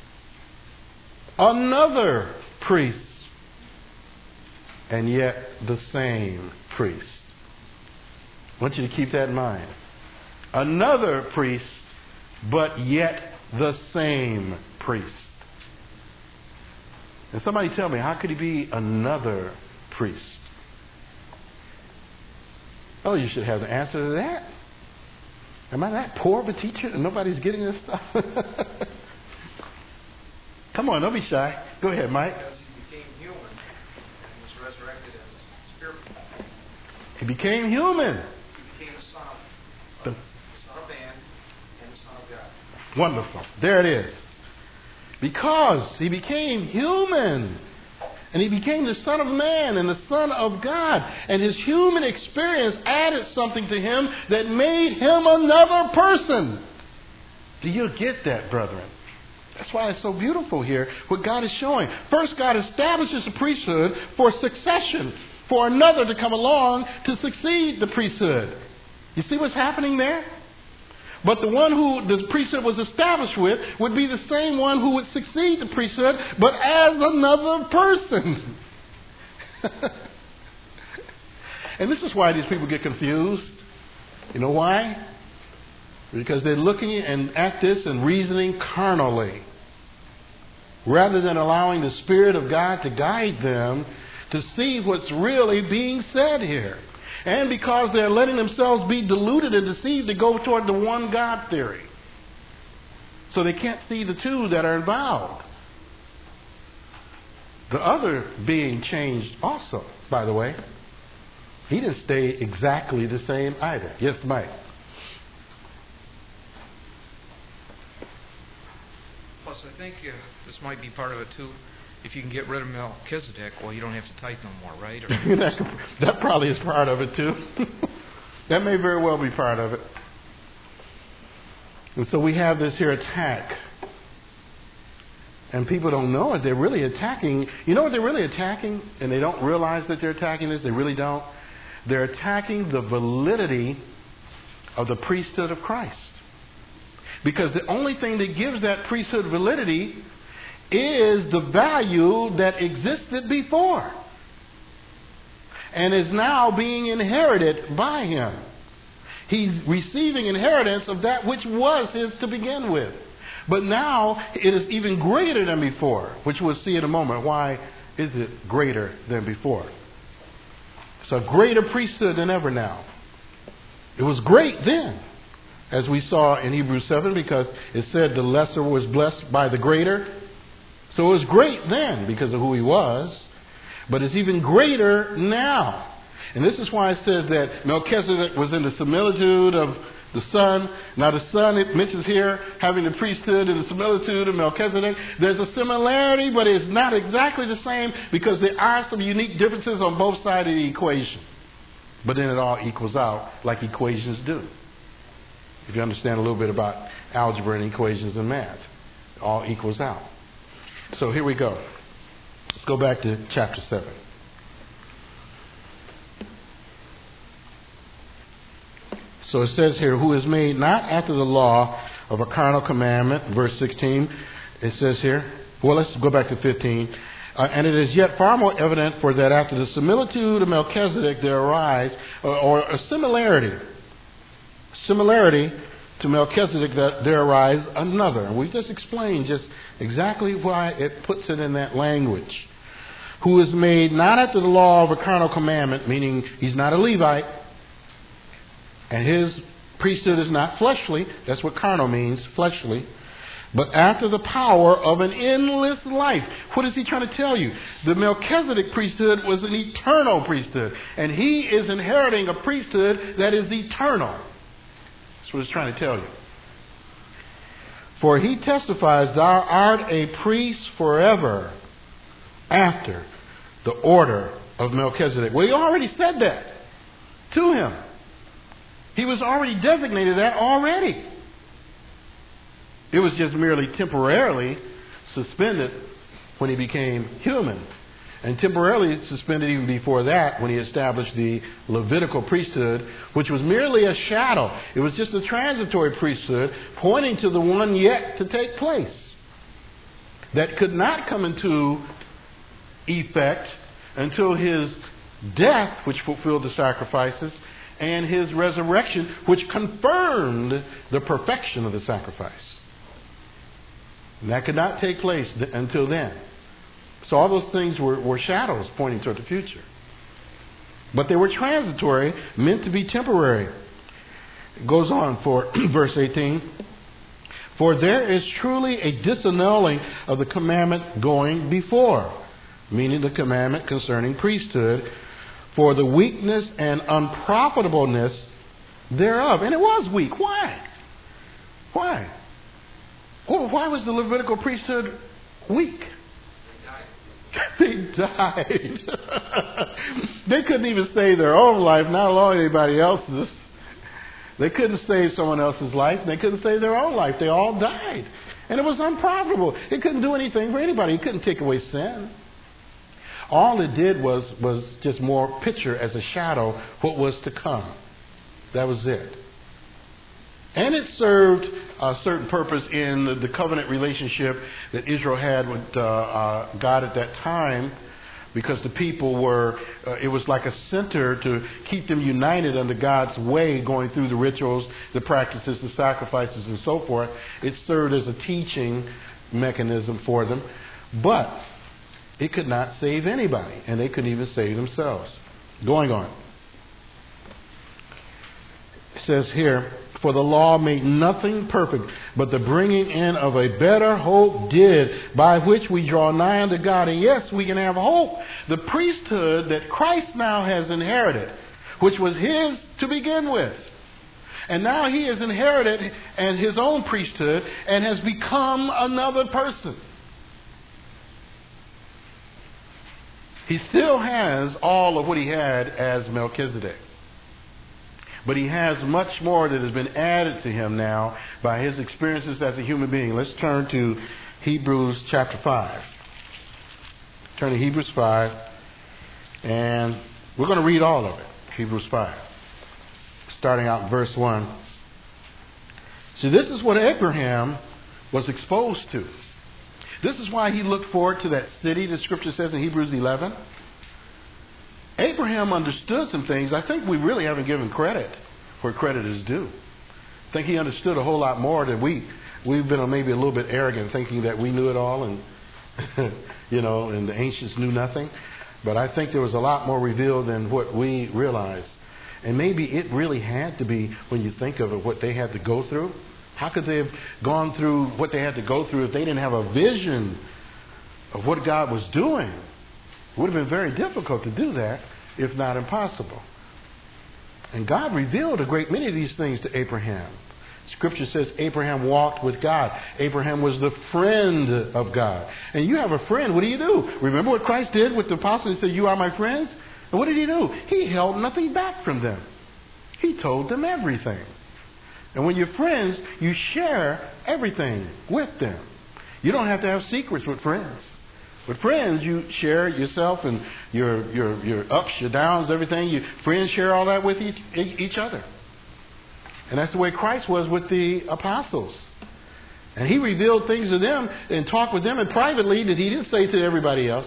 Another priest. And yet the same priest. I want you to keep that in mind. Another priest, but yet the same priest. And somebody tell me, how could he be another priest? Oh, you should have the answer to that. Am I that poor of a teacher that nobody's getting this stuff? Come on, don't be shy. Go ahead, Mike. Because he became human and was resurrected as a spirit. He became human. He became the son of, The, the son of man and the son of God. wonderful. There it is. Because he became human. And he became the Son of Man and the Son of God. And his human experience added something to him that made him another person. Do you get that, brethren? That's why it's so beautiful here, what God is showing. First, God establishes a priesthood for succession, for another to come along to succeed the priesthood. You see what's happening there? But the one who the priesthood was established with would be the same one who would succeed the priesthood, but as another person. And this is why these people get confused. You know why? Because they're looking and at this and reasoning carnally, rather than allowing the Spirit of God to guide them to see what's really being said here. And because they're letting themselves be deluded and deceived to go toward the one God theory. So they can't see the two that are involved. The other being changed also, by the way. He didn't stay exactly the same either. Yes, Mike? Plus, I think uh, this might be part of it too. If you can get rid of Melchizedek, well, you don't have to tithe no more, right? Or that, that probably is part of it too. That may very well be part of it. And so we have this here attack. And people don't know it. They're really attacking. You know what they're really attacking? And they don't realize that they're attacking this. They really don't. They're attacking the validity of the priesthood of Christ. Because the only thing that gives that priesthood validity is the value that existed before and is now being inherited by him. He's receiving inheritance of that which was his to begin with. But now it is even greater than before, which we'll see in a moment. Why is it greater than before? It's a greater priesthood than ever now. It was great then, as we saw in Hebrews seven, because it said the lesser was blessed by the greater. So it was great then because of who he was, but it's even greater now. And this is why it says that Melchizedek was in the similitude of the Son. Now the Son, it mentions here, having the priesthood in the similitude of Melchizedek. There's a similarity, but it's not exactly the same because there are some unique differences on both sides of the equation. But then it all equals out like equations do. If you understand a little bit about algebra and equations and math, it all equals out. So here we go. Let's go back to chapter seven. So it says here, who is made not after the law of a carnal commandment, verse sixteen. It says here, well, let's go back to fifteen. Uh, and it is yet far more evident for that after the similitude of Melchizedek there arise, or, or a similarity. Similarity to Melchizedek that there arise another. And we just explained just exactly why it puts it in that language. Who is made not after the law of a carnal commandment, meaning he's not a Levite, and his priesthood is not fleshly. That's what carnal means, fleshly. But after the power of an endless life. What is he trying to tell you? The Melchizedek priesthood was an eternal priesthood. And he is inheriting a priesthood that is eternal. That's what he's trying to tell you. For he testifies, thou art a priest forever after the order of Melchizedek. Well, he already said that to him. He was already designated that already. It was just merely temporarily suspended when he became human. And temporarily suspended even before that when he established the Levitical priesthood, which was merely a shadow. It was just a transitory priesthood pointing to the one yet to take place that could not come into effect until his death, which fulfilled the sacrifices, and his resurrection, which confirmed the perfection of the sacrifice. And that could not take place th- until then. So all those things were, were shadows pointing toward the future. But they were transitory, meant to be temporary. It goes on for verse eighteen. For there is truly a disannulling of the commandment going before, meaning the commandment concerning priesthood, for the weakness and unprofitableness thereof. And it was weak. Why? Why? Well, why was the Levitical priesthood weak? They died. They couldn't even save their own life, not alone anybody else's. They couldn't save someone else's life. They couldn't save their own life. They all died. And it was unprofitable. It couldn't do anything for anybody. It couldn't take away sin. All it did was, was just more picture as a shadow what was to come. That was it. And it served a certain purpose in the, the covenant relationship that Israel had with uh, uh, God at that time, because the people were, uh, it was like a center to keep them united under God's way, going through the rituals, the practices, the sacrifices, and so forth. It served as a teaching mechanism for them. But it could not save anybody, and they couldn't even save themselves. Going on. It says here, for the law made nothing perfect, but the bringing in of a better hope did, by which we draw nigh unto God. And yes, we can have hope. The priesthood that Christ now has inherited, which was his to begin with. And now he has inherited and his own priesthood and has become another person. He still has all of what he had as Melchizedek. But he has much more that has been added to him now by his experiences as a human being. Let's turn to Hebrews chapter five. Turn to Hebrews five. And we're going to read all of it. Hebrews five. Starting out verse one. See, this is what Abraham was exposed to. This is why he looked forward to that city, the scripture says in Hebrews eleven. Abraham understood some things. I think we really haven't given credit where credit is due. I think he understood a whole lot more than we. We've been maybe a little bit arrogant, thinking that we knew it all, and you know, and the ancients knew nothing. But I think there was a lot more revealed than what we realized. And maybe it really had to be, when you think of it, what they had to go through. How could they have gone through what they had to go through if they didn't have a vision of what God was doing? It would have been very difficult to do that, if not impossible. And God revealed a great many of these things to Abraham. Scripture says Abraham walked with God. Abraham was the friend of God. And you have a friend, what do you do? Remember what Christ did with the apostles? He said, you are my friends. And what did he do? He held nothing back from them. He told them everything. And when you're friends, you share everything with them. You don't have to have secrets with friends. With friends, you share yourself and your your your ups, your downs, everything. You friends share all that with each, each other. And that's the way Christ was with the apostles. And he revealed things to them and talked with them and privately that he didn't say to everybody else.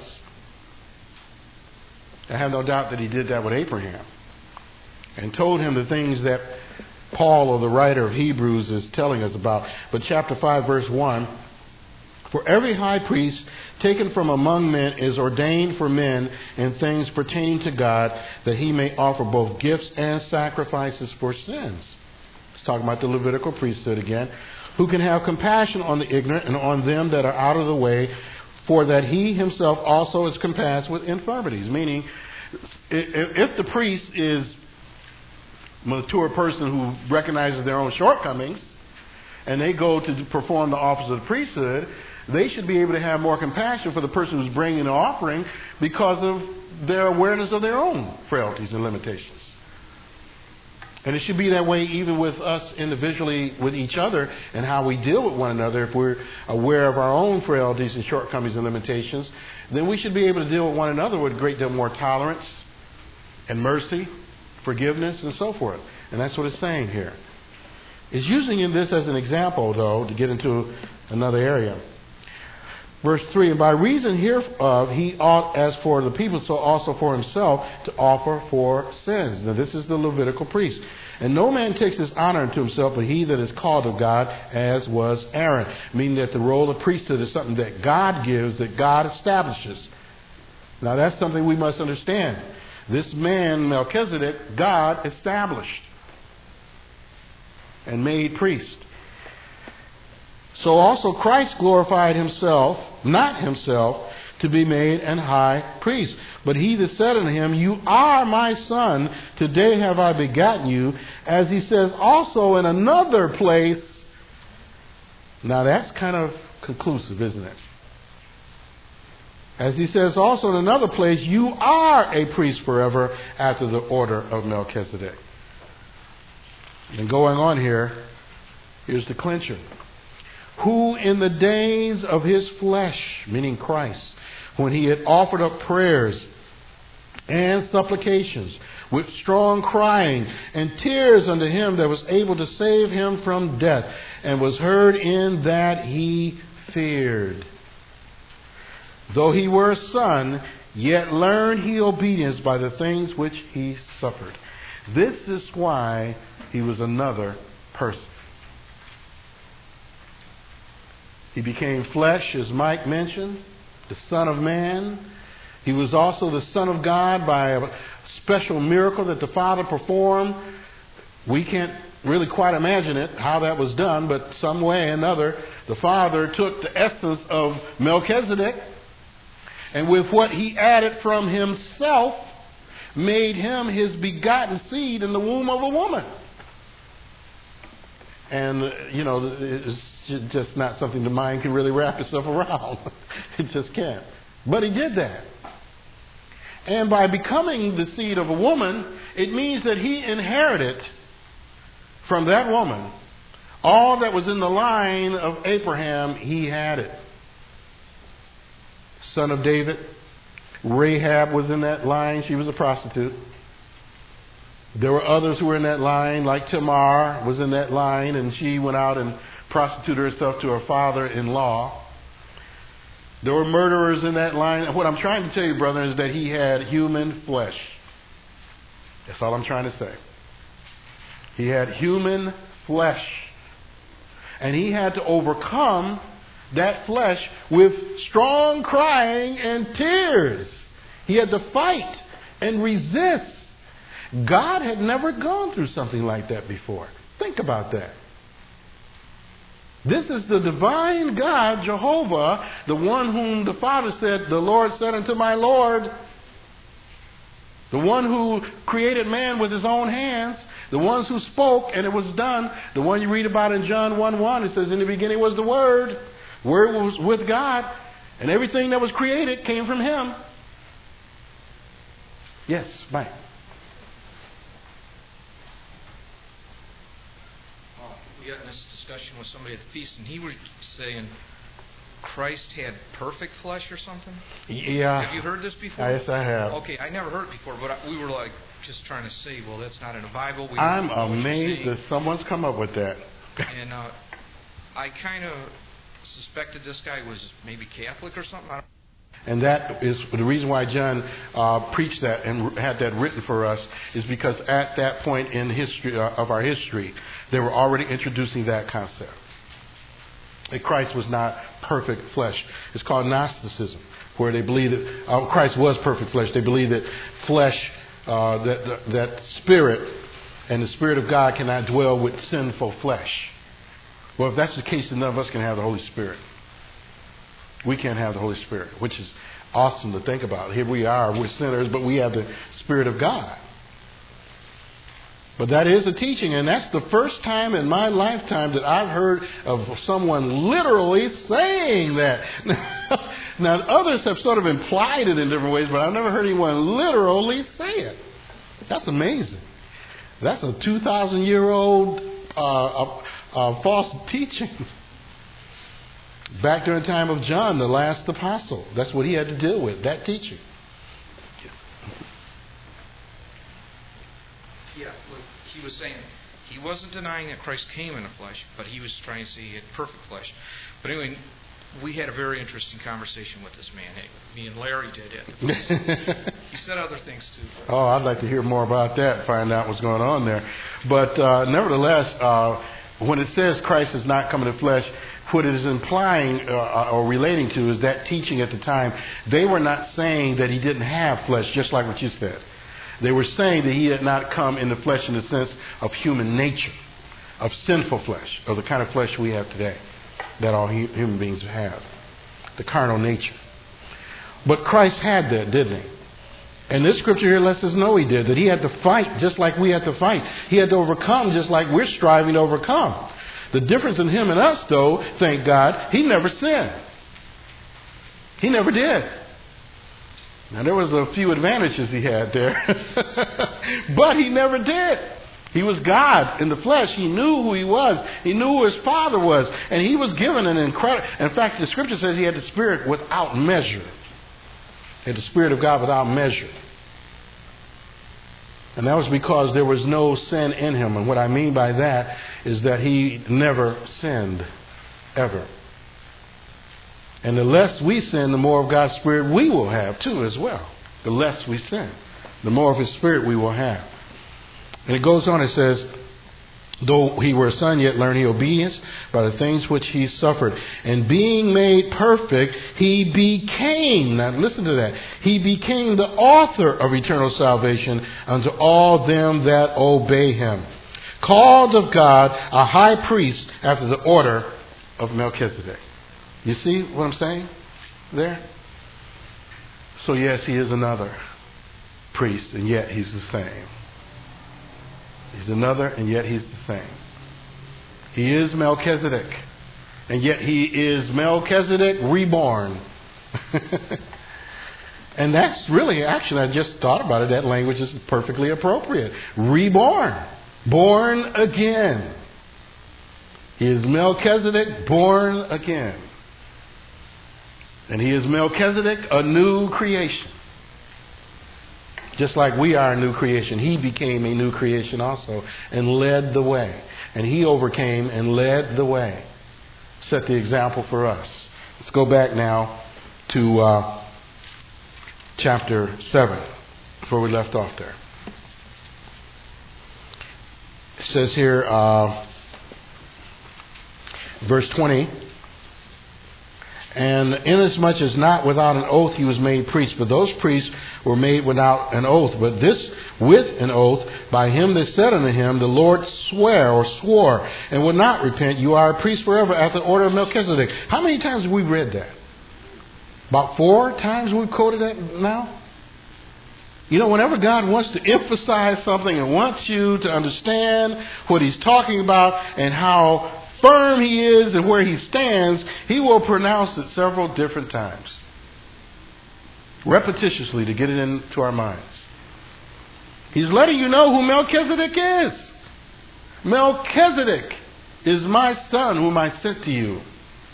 I have no doubt that he did that with Abraham. And told him the things that Paul, or the writer of Hebrews, is telling us about. But chapter five, verse one, for every high priest taken from among men is ordained for men in things pertaining to God, that he may offer both gifts and sacrifices for sins. He's talking about the Levitical priesthood again, who can have compassion on the ignorant and on them that are out of the way, for that he himself also is compassed with infirmities. Meaning, if the priest is a mature person who recognizes their own shortcomings, and they go to perform the office of the priesthood, they should be able to have more compassion for the person who's bringing an offering because of their awareness of their own frailties and limitations. And it should be that way even with us individually, with each other, and how we deal with one another. If we're aware of our own frailties and shortcomings and limitations, then we should be able to deal with one another with a great deal more tolerance and mercy, forgiveness, and so forth. And that's what it's saying here. It's using this as an example, though, to get into another area. Verse three, and by reason hereof he ought, as for the people, so also for himself, to offer for sins. Now this is the Levitical priest. And no man takes his honor unto himself, but he that is called of God, as was Aaron. Meaning that the role of priesthood is something that God gives, that God establishes. Now that's something we must understand. This man, Melchizedek, God established and made priest. So also Christ glorified himself, not himself, to be made an high priest. But he that said unto him, you are my son, today have I begotten you, as he says also in another place. Now that's kind of conclusive, isn't it? As he says also in another place, you are a priest forever after the order of Melchizedek. And going on here, here's the clincher. Who in the days of his flesh, meaning Christ, when he had offered up prayers and supplications with strong crying and tears unto him that was able to save him from death, and was heard in that he feared. Though he were a son, yet learned he obedience by the things which he suffered. This is why he was another person. He became flesh, as Mike mentioned, the Son of Man. He was also the Son of God by a special miracle that the Father performed. We can't really quite imagine it, how that was done, but some way or another, the Father took the essence of Melchizedek, and with what he added from himself, made him his begotten seed in the womb of a woman. And, you know, it's just not something the mind can really wrap itself around. It just can't. But he did that. And by becoming the seed of a woman, it means that he inherited from that woman all that was in the line of Abraham. He had it. Son of David. Rahab was in that line. She was a prostitute. There were others who were in that line, like Tamar was in that line, and she went out and prostituted herself to her father-in-law. There were murderers in that line. What I'm trying to tell you, brother, is that he had human flesh. That's all I'm trying to say. He had human flesh. And he had to overcome that flesh with strong crying and tears. He had to fight and resist. God had never gone through something like that before. Think about that. This is the divine God, Jehovah, the one whom the Father said, the Lord said unto my Lord, the one who created man with his own hands, the ones who spoke and it was done, the one you read about in John one one, it says, in the beginning was the Word, Word was with God, and everything that was created came from him. Yes, Mike. We got in this discussion with somebody at the feast, and he was saying Christ had perfect flesh or something. Yeah. Have you heard this before? Yes, I have. Okay, I never heard it before, but I, we were like just trying to say, well, that's not in the Bible. We I'm don't know what you're amazed saying. that someone's come up with that. And uh, I kind of suspected this guy was maybe Catholic or something. I don't And that is the reason why John uh, preached that and had that written for us, is because at that point in history uh, of our history, they were already introducing that concept. That Christ was not perfect flesh. It's called Gnosticism, where they believe that uh, Christ was perfect flesh. They believe that flesh, uh, that, that that spirit and the Spirit of God cannot dwell with sinful flesh. Well, if that's the case, then none of us can have the Holy Spirit. We can't have the Holy Spirit, which is awesome to think about. Here we are, we're sinners, but we have the Spirit of God. But that is a teaching, and that's the first time in my lifetime that I've heard of someone literally saying that. Now, others have sort of implied it in different ways, but I've never heard anyone literally say it. That's amazing. That's a two thousand year old uh, uh, uh, false teaching. Back during the time of John, the last apostle. That's what he had to deal with, that teaching. Yeah, look, he was saying he wasn't denying that Christ came in the flesh, but he was trying to say he had perfect flesh. But anyway, we had a very interesting conversation with this man. Hey, me and Larry did it. He said other things too. Oh, I'd like to hear more about that, find out what's going on there. But uh, nevertheless, uh, when it says Christ is not come in the flesh, what it is implying uh, or relating to is that teaching at the time. They were not saying that he didn't have flesh, just like what you said. They were saying that he had not come in the flesh in the sense of human nature, of sinful flesh, of the kind of flesh we have today, that all hu- human beings have, the carnal nature. But Christ had that, didn't he? And this scripture here lets us know he did, that he had to fight just like we had to fight. He had to overcome just like we're striving to overcome. The difference in him and us, though, thank God, he never sinned. He never did. Now, there was a few advantages he had there. But he never did. He was God in the flesh. He knew who he was. He knew who his Father was. And he was given an incredible... In fact, the scripture says he had the Spirit without measure. He had the Spirit of God without measure. And that was because there was no sin in him. And what I mean by that is that he never sinned, ever. And the less we sin, the more of God's Spirit we will have too as well. The less we sin, the more of His Spirit we will have. And it goes on, it says, though he were a son, yet learned he obedience by the things which he suffered. And being made perfect, he became, now listen to that, he became the author of eternal salvation unto all them that obey him. Called of God a high priest after the order of Melchizedek. You see what I'm saying there? So yes, he is another priest, and yet he's the same. He's another, and yet he's the same. He is Melchizedek, and yet he is Melchizedek reborn. And that's really, actually, I just thought about it, that language is perfectly appropriate. Reborn. Born again. He is Melchizedek born again. And he is Melchizedek, a new creation. Just like we are a new creation, he became a new creation also and led the way. And he overcame and led the way. Set the example for us. Let's go back now to uh, chapter seven, before we left off there. It says here, uh, verse twenty, and inasmuch as not without an oath he was made priest, but those priests were made without an oath, but this with an oath by him that said unto him, the Lord swear or swore and would not repent, you are a priest forever after the order of Melchizedek. How many times have we read that? About four times we've quoted that now? You know, whenever God wants to emphasize something and wants you to understand what he's talking about and how firm he is and where he stands, he will pronounce it several different times. Repetitiously to get it into our minds. He's letting you know who Melchizedek is. Melchizedek is my son whom I sent to you.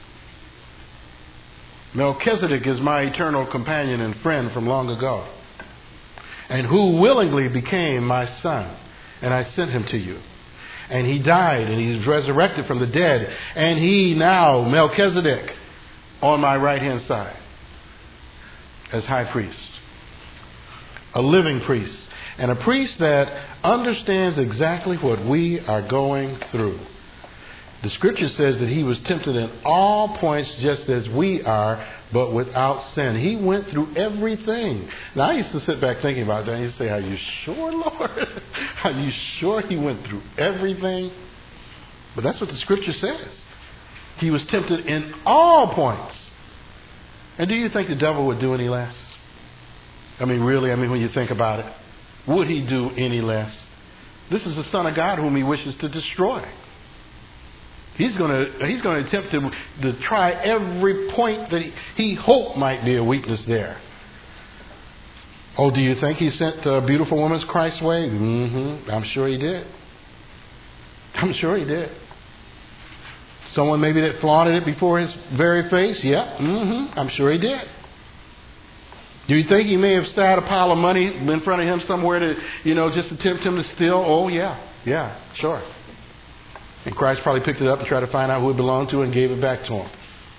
Melchizedek is my eternal companion and friend from long ago, and who willingly became my son, and I sent him to you. And he died, and he's resurrected from the dead, and he now, Melchizedek, on my right hand side. as high priest. A living priest. And a priest that understands exactly what we are going through. The scripture says that he was tempted in all points just as we are, but without sin. He went through everything. Now, I used to sit back thinking about that and I used to say, are you sure, Lord? Are you sure he went through everything? But that's what the scripture says. He was tempted in all points. And do you think the devil would do any less? I mean, really, I mean, when you think about it, would he do any less? This is the Son of God whom he wishes to destroy. He's going to he's going to attempt to, to try every point that he, he hoped might be a weakness there. Oh, do you think he sent a beautiful woman's Christ's way? Mm-hmm. I'm sure he did. I'm sure he did. Someone maybe that flaunted it before his very face? Yeah. Mm-hmm. I'm sure he did. Do you think he may have sat a pile of money in front of him somewhere to, you know, just to tempt him to steal? Oh, yeah. Yeah, sure. And Christ probably picked it up and tried to find out who it belonged to and gave it back to him.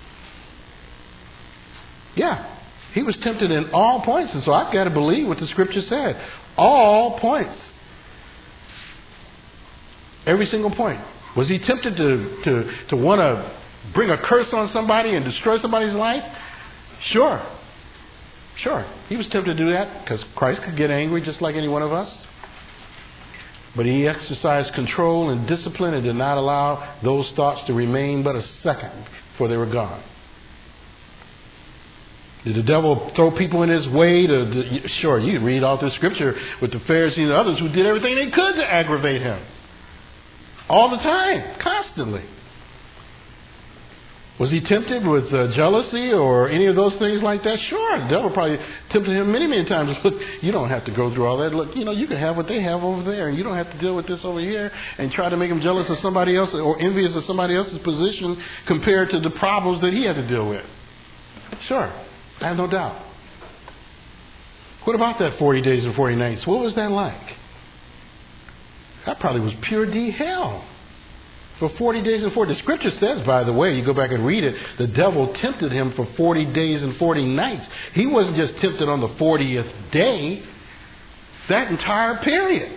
Yeah. He was tempted in all points. And so I've got to believe what the scripture said. All points. Every single point. Was he tempted to, to, to want to bring a curse on somebody and destroy somebody's life? Sure. Sure. He was tempted to do that because Christ could get angry just like any one of us. But he exercised control and discipline and did not allow those thoughts to remain but a second before they were gone. Did the devil throw people in his way? To, to sure, you read all through Scripture with the Pharisees and others who did everything they could to aggravate him. All the time, constantly. Was he tempted with uh, jealousy or any of those things like that? Sure, the devil probably tempted him many, many times. Look, you don't have to go through all that. Look, you know, you can have what they have over there, and you don't have to deal with this over here and try to make him jealous of somebody else or envious of somebody else's position compared to the problems that he had to deal with. Sure, I have no doubt. What about that forty days and forty nights? What was that like? That probably was pure D hell. For forty days and forty. The scripture says, by the way, you go back and read it, the devil tempted him for forty days and forty nights. He wasn't just tempted on the fortieth day. That entire period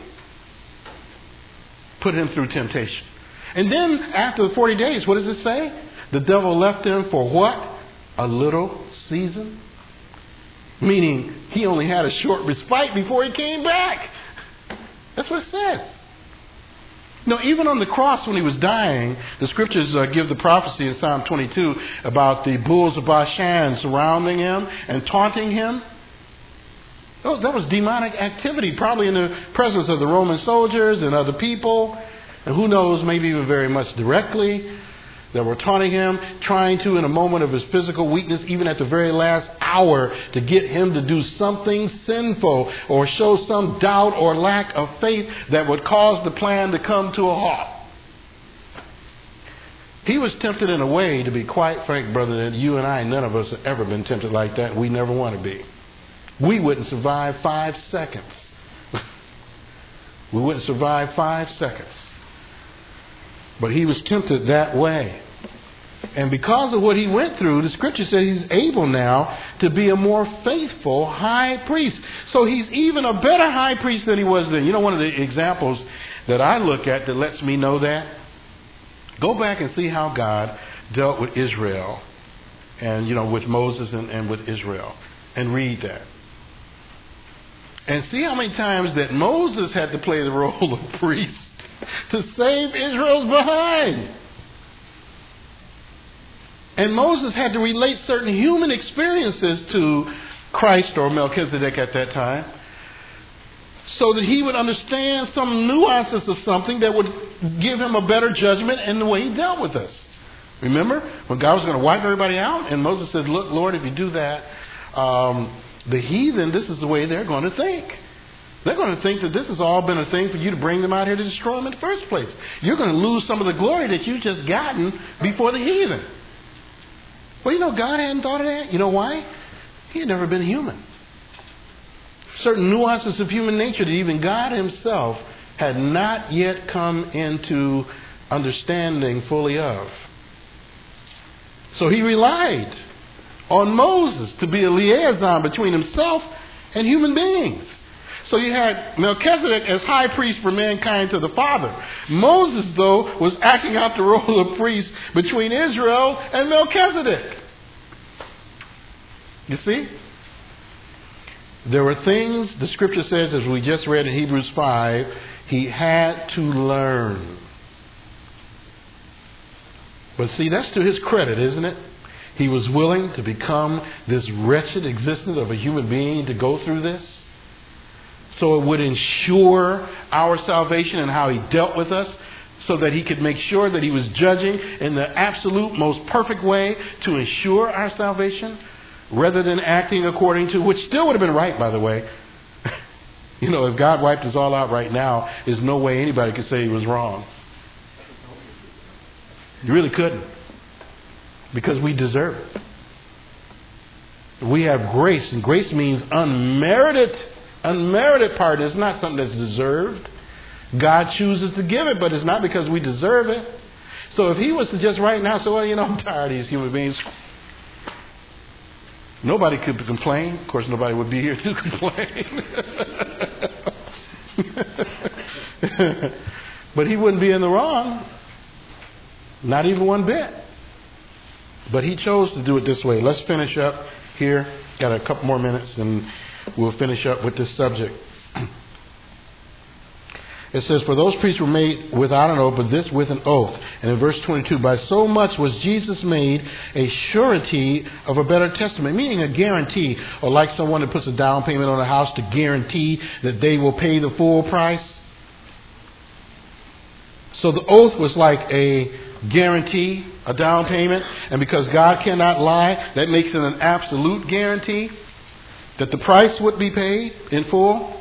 put him through temptation. And then after the forty days, what does it say? The devil left him for what? A little season. Meaning he only had a short respite before he came back. That's what it says. No, even on the cross when he was dying, the scriptures uh, give the prophecy in Psalm twenty-two about the bulls of Bashan surrounding him and taunting him. Oh, that was demonic activity, probably in the presence of the Roman soldiers and other people. And who knows, maybe even very much directly, that were taunting him, trying to, in a moment of his physical weakness, even at the very last hour, to get him to do something sinful or show some doubt or lack of faith that would cause the plan to come to a halt. He was tempted in a way, to be quite frank, brother, that you and I, none of us have ever been tempted like that. We never want to be. We wouldn't survive five seconds. We wouldn't survive five seconds. But he was tempted that way. And because of what he went through, the scripture says he's able now to be a more faithful high priest. So he's even a better high priest than he was then. You know, one of the examples that I look at that lets me know that? Go back and see how God dealt with Israel and, you know, with Moses and, and with Israel. And read that. And see how many times that Moses had to play the role of priest to save Israel's behind. And Moses had to relate certain human experiences to Christ or Melchizedek at that time so that he would understand some nuances of something that would give him a better judgment in the way he dealt with us. Remember when God was going to wipe everybody out and Moses said, look, Lord, if you do that, um, the heathen, this is the way they're going to think. They're going to think that this has all been a thing for you to bring them out here to destroy them in the first place. You're going to lose some of the glory that you've just gotten before the heathen. Well, you know, God hadn't thought of that. You know why? He had never been human. Certain nuances of human nature that even God himself had not yet come into understanding fully of. So he relied on Moses to be a liaison between himself and human beings. So you had Melchizedek as high priest for mankind to the Father. Moses, though, was acting out the role of priest between Israel and Melchizedek. You see? There were things, the scripture says, as we just read in Hebrews five, he had to learn. But see, that's to his credit, isn't it? He was willing to become this wretched existence of a human being to go through this. So it would ensure our salvation and how he dealt with us, so that he could make sure that he was judging in the absolute most perfect way to ensure our salvation, rather than acting according to, which still would have been right, by the way. You know, if God wiped us all out right now, there's no way anybody could say he was wrong. You really couldn't. Because we deserve it. We have grace, and grace means unmerited. Unmerited pardon is not something that's deserved. God chooses to give it, but it's not because we deserve it. So if he was to just right now say, well, you know, I'm tired of these human beings, nobody could complain. Of course, nobody would be here to complain. But he wouldn't be in the wrong. Not even one bit. But he chose to do it this way. Let's finish up here. Got a couple more minutes and we'll finish up with this subject. It says, for those priests were made without an oath, but this with an oath. And in verse twenty-two, by so much was Jesus made a surety of a better testament, meaning a guarantee, or like someone that puts a down payment on a house to guarantee that they will pay the full price. So the oath was like a guarantee, a down payment, and because God cannot lie, that makes it an absolute guarantee that the price would be paid in full.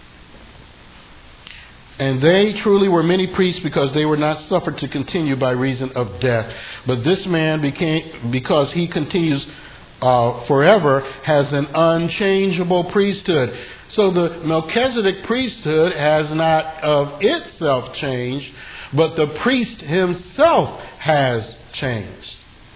And they truly were many priests, because they were not suffered to continue by reason of death. But this man became, because he continues uh, forever, has an unchangeable priesthood. So the Melchizedek priesthood has not of itself changed, but the priest himself has changed.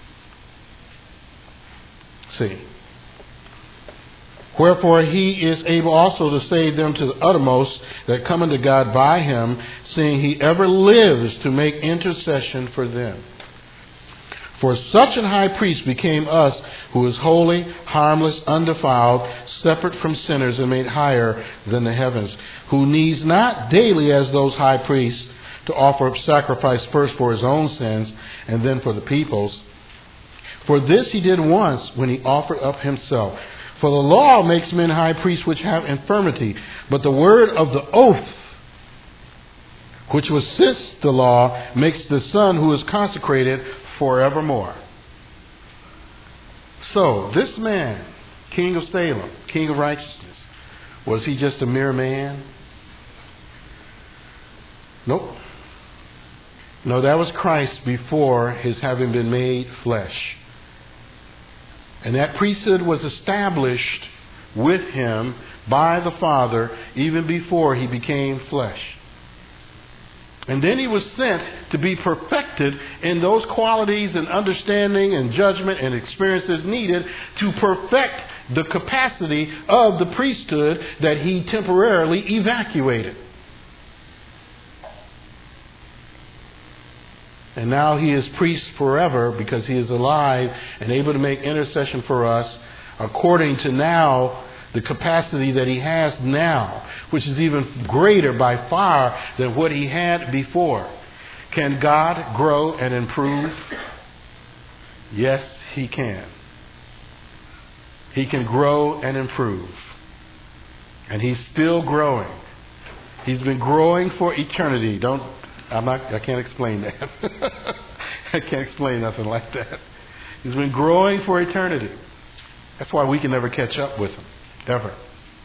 See. Wherefore he is able also to save them to the uttermost that come unto God by him, seeing he ever lives to make intercession for them. For such an high priest became us, who is holy, harmless, undefiled, separate from sinners, and made higher than the heavens, who needs not daily, as those high priests, to offer up sacrifice first for his own sins and then for the people's. For this he did once, when he offered up himself. For the law makes men high priests which have infirmity, but the word of the oath, which was since the law, makes the Son who is consecrated forevermore. So, this man, King of Salem, King of righteousness, was he just a mere man? Nope. No, that was Christ before his having been made flesh. And that priesthood was established with him by the Father even before he became flesh. And then he was sent to be perfected in those qualities and understanding and judgment and experiences needed to perfect the capacity of the priesthood that he temporarily evacuated. And now he is priest forever, because he is alive and able to make intercession for us according to now the capacity that he has now, which is even greater by far than what he had before. Can God grow and improve? Yes, he can. He can grow and improve. And he's still growing. He's been growing for eternity. Don't I'm not, I can't explain that. I can't explain nothing like that. He's been growing for eternity. That's why we can never catch up with him, ever.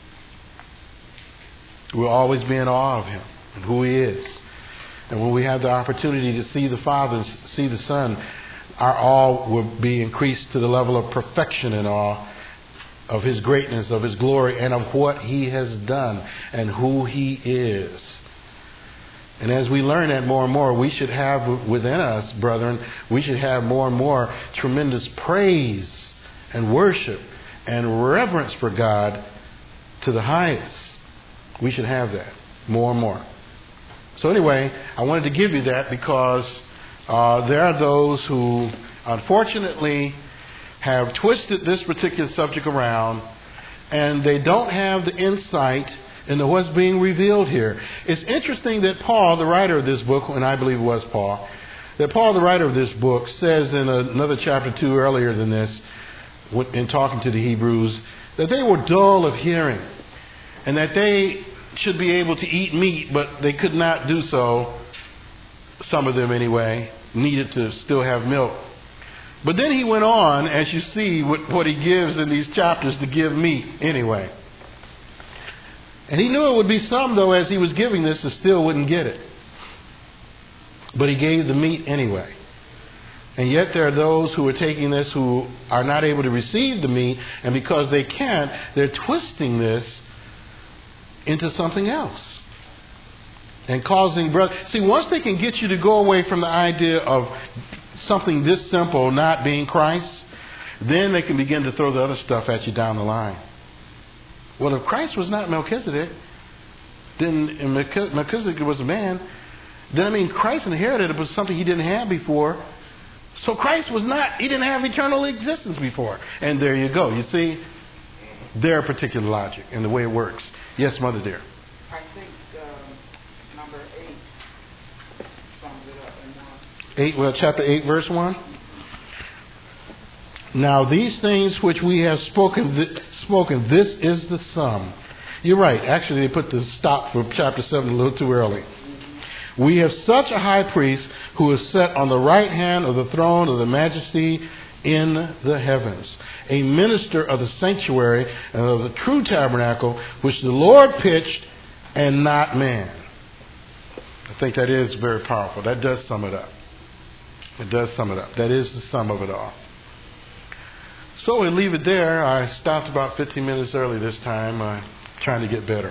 We'll always be in awe of him and who he is. And when we have the opportunity to see the Father, see the Son, our awe will be increased to the level of perfection in awe of his greatness, of his glory, and of what he has done and who he is. And as we learn that more and more, we should have within us, brethren, we should have more and more tremendous praise and worship and reverence for God to the highest. We should have that more and more. So anyway, I wanted to give you that because uh, there are those who unfortunately have twisted this particular subject around, and they don't have the insight into what's being revealed here. It's interesting that Paul, the writer of this book, and I believe it was Paul, that Paul, the writer of this book, says in another chapter two earlier than this, in talking to the Hebrews, that they were dull of hearing, and that they should be able to eat meat, but they could not do so. Some of them anyway needed to still have milk. But then he went on, as you see what, what he gives in these chapters, to give meat anyway. And he knew it would be some, though, as he was giving this, that still wouldn't get it. But he gave the meat anyway. And yet there are those who are taking this who are not able to receive the meat, and because they can't, they're twisting this into something else. And causing brother. See, once they can get you to go away from the idea of something this simple not being Christ, then they can begin to throw the other stuff at you down the line. Well, if Christ was not Melchizedek, then Melchizedek was a man, then I mean Christ inherited it was something he didn't have before. So Christ was not, he didn't have eternal existence before. And there you go. You see, their particular logic and the way it works. Yes, Mother dear. I think um, number eight sums it up in one. Eight, well, chapter eight, verse one. Now these things which we have spoken, th- spoken, this is the sum. You're right. Actually, they put the stop for chapter seven a little too early. We have such a high priest who is set on the right hand of the throne of the majesty in the heavens, a minister of the sanctuary and of the true tabernacle, which the Lord pitched and not man. I think that is very powerful. That does sum it up. It does sum it up. That is the sum of it all. So we'll leave it there. I stopped about fifteen minutes early this time, uh, trying to get better.